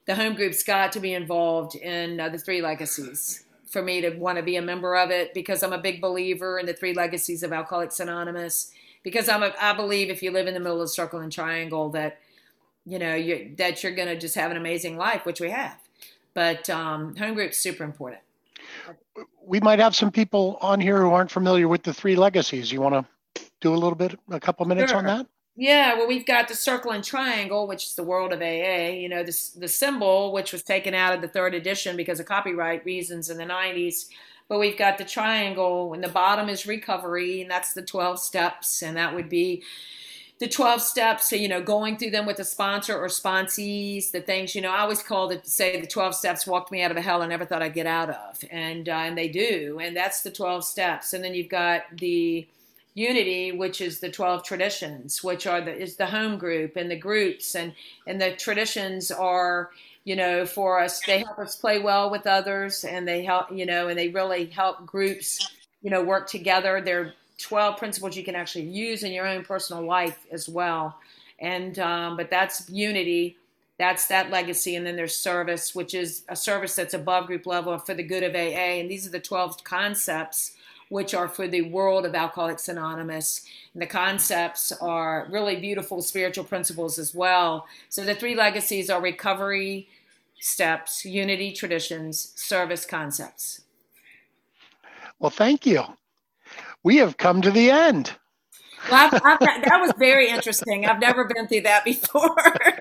the home group's got to be involved in uh, the Three Legacies for me to want to be a member of it, because I'm a big believer in the Three Legacies of Alcoholics Anonymous, because I'm a, I believe if you live in the middle of the circle and triangle that, you know, you, that you're going to just have an amazing life, which we have. But um, home group's super important. We might have some people on here who aren't familiar with the Three Legacies. You want to do a little bit, a couple minutes Sure. on that? Yeah, well, we've got the circle and triangle, which is the world of A A. You know, the, the symbol, which was taken out of the third edition because of copyright reasons in the nineties. But we've got the triangle, and the bottom is recovery, and that's the twelve steps. And that would be the twelve steps, so, you know, going through them with a sponsor or sponsees, the things, you know, I always call it, say the twelve steps walked me out of a hell I never thought I'd get out of. And, uh, and they do. And that's the twelve steps. And then you've got the unity, which is the twelve traditions, which are the, is the home group and the groups, and, and the traditions are, you know, for us, they help us play well with others, and they help, you know, and they really help groups, you know, work together. They're twelve principles you can actually use in your own personal life as well. And, um, but that's unity, that's that legacy. And then there's service, which is a service that's above group level for the good of A A. And these are the twelve concepts, which are for the world of Alcoholics Anonymous. And the concepts are really beautiful spiritual principles as well. So the three legacies are recovery steps, unity traditions, service concepts. Well, thank you. We have come to the end. Well, I've, I've, that was very interesting. I've never been through that before.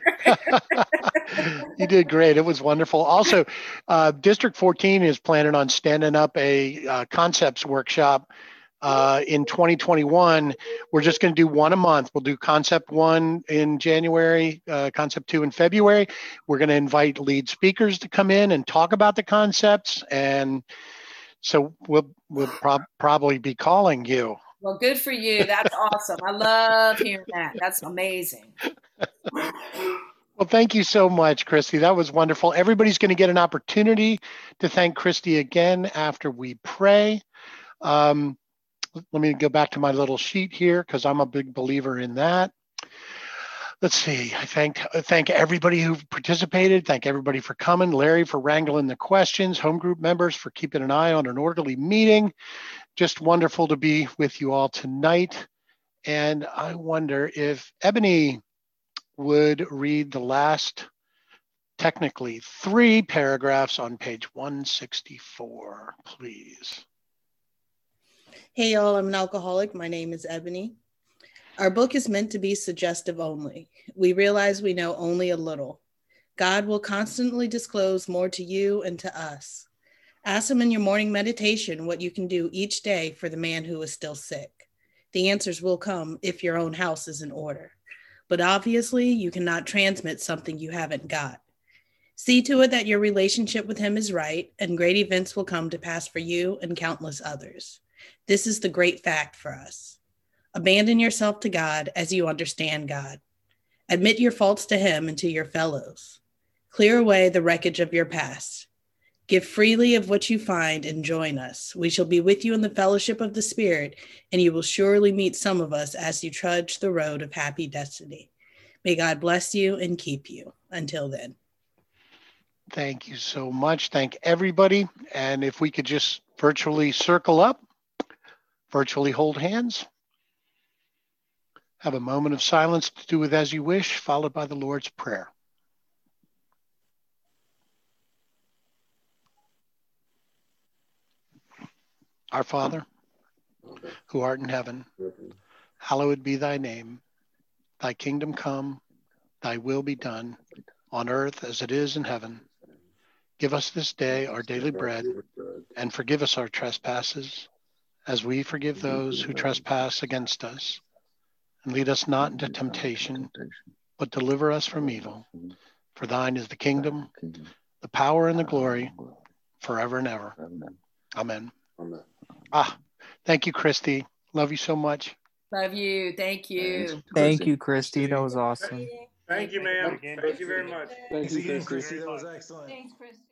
You did great. It was wonderful. Also, uh, District fourteen is planning on standing up a uh, concepts workshop uh, in twenty twenty-one. We're just going to do one a month. We'll do concept one in January, uh, concept two in February. We're going to invite lead speakers to come in and talk about the concepts. And so we'll, we'll prob- probably be calling you. Well, good for you. That's awesome. I love hearing that. That's amazing. Well, thank you so much, Christy. That was wonderful. Everybody's going to get an opportunity to thank Christy again after we pray. Um, let me go back to my little sheet here, because I'm a big believer in that. Let's see. I thank thank everybody who participated. Thank everybody for coming. Larry for wrangling the questions. Home group members for keeping an eye on an orderly meeting. Just wonderful to be with you all tonight. And I wonder if Ebony would read the last, technically, three paragraphs on page one sixty-four, please. Hey y'all, I'm an alcoholic. My name is Ebony. Our book is meant to be suggestive only. We realize we know only a little. God will constantly disclose more to you and to us. Ask him in your morning meditation what you can do each day for the man who is still sick. The answers will come if your own house is in order. But obviously, you cannot transmit something you haven't got. See to it that your relationship with him is right, and great events will come to pass for you and countless others. This is the great fact for us. Abandon yourself to God as you understand God. Admit your faults to him and to your fellows. Clear away the wreckage of your past. Give freely of what you find and join us. We shall be with you in the fellowship of the Spirit, and you will surely meet some of us as you trudge the road of happy destiny. May God bless you and keep you. Until then. Thank you so much. Thank everybody. And if we could just virtually circle up, virtually hold hands, have a moment of silence to do with as you wish, followed by the Lord's Prayer. Our Father, who art in heaven, hallowed be thy name. Thy kingdom come, thy will be done, on earth as it is in heaven. Give us this day our daily bread, and forgive us our trespasses, as we forgive those who trespass against us. And lead us not into temptation, but deliver us from evil. For thine is the kingdom, the power, and the glory, forever and ever. Amen. Amen. Ah, thank you, Christy. Love you so much. Love you. Thank you. Thank you, Christy. That was awesome. Thank you, ma'am. Thank you very much. Thank you, Christy. That was excellent. Thanks, Christy.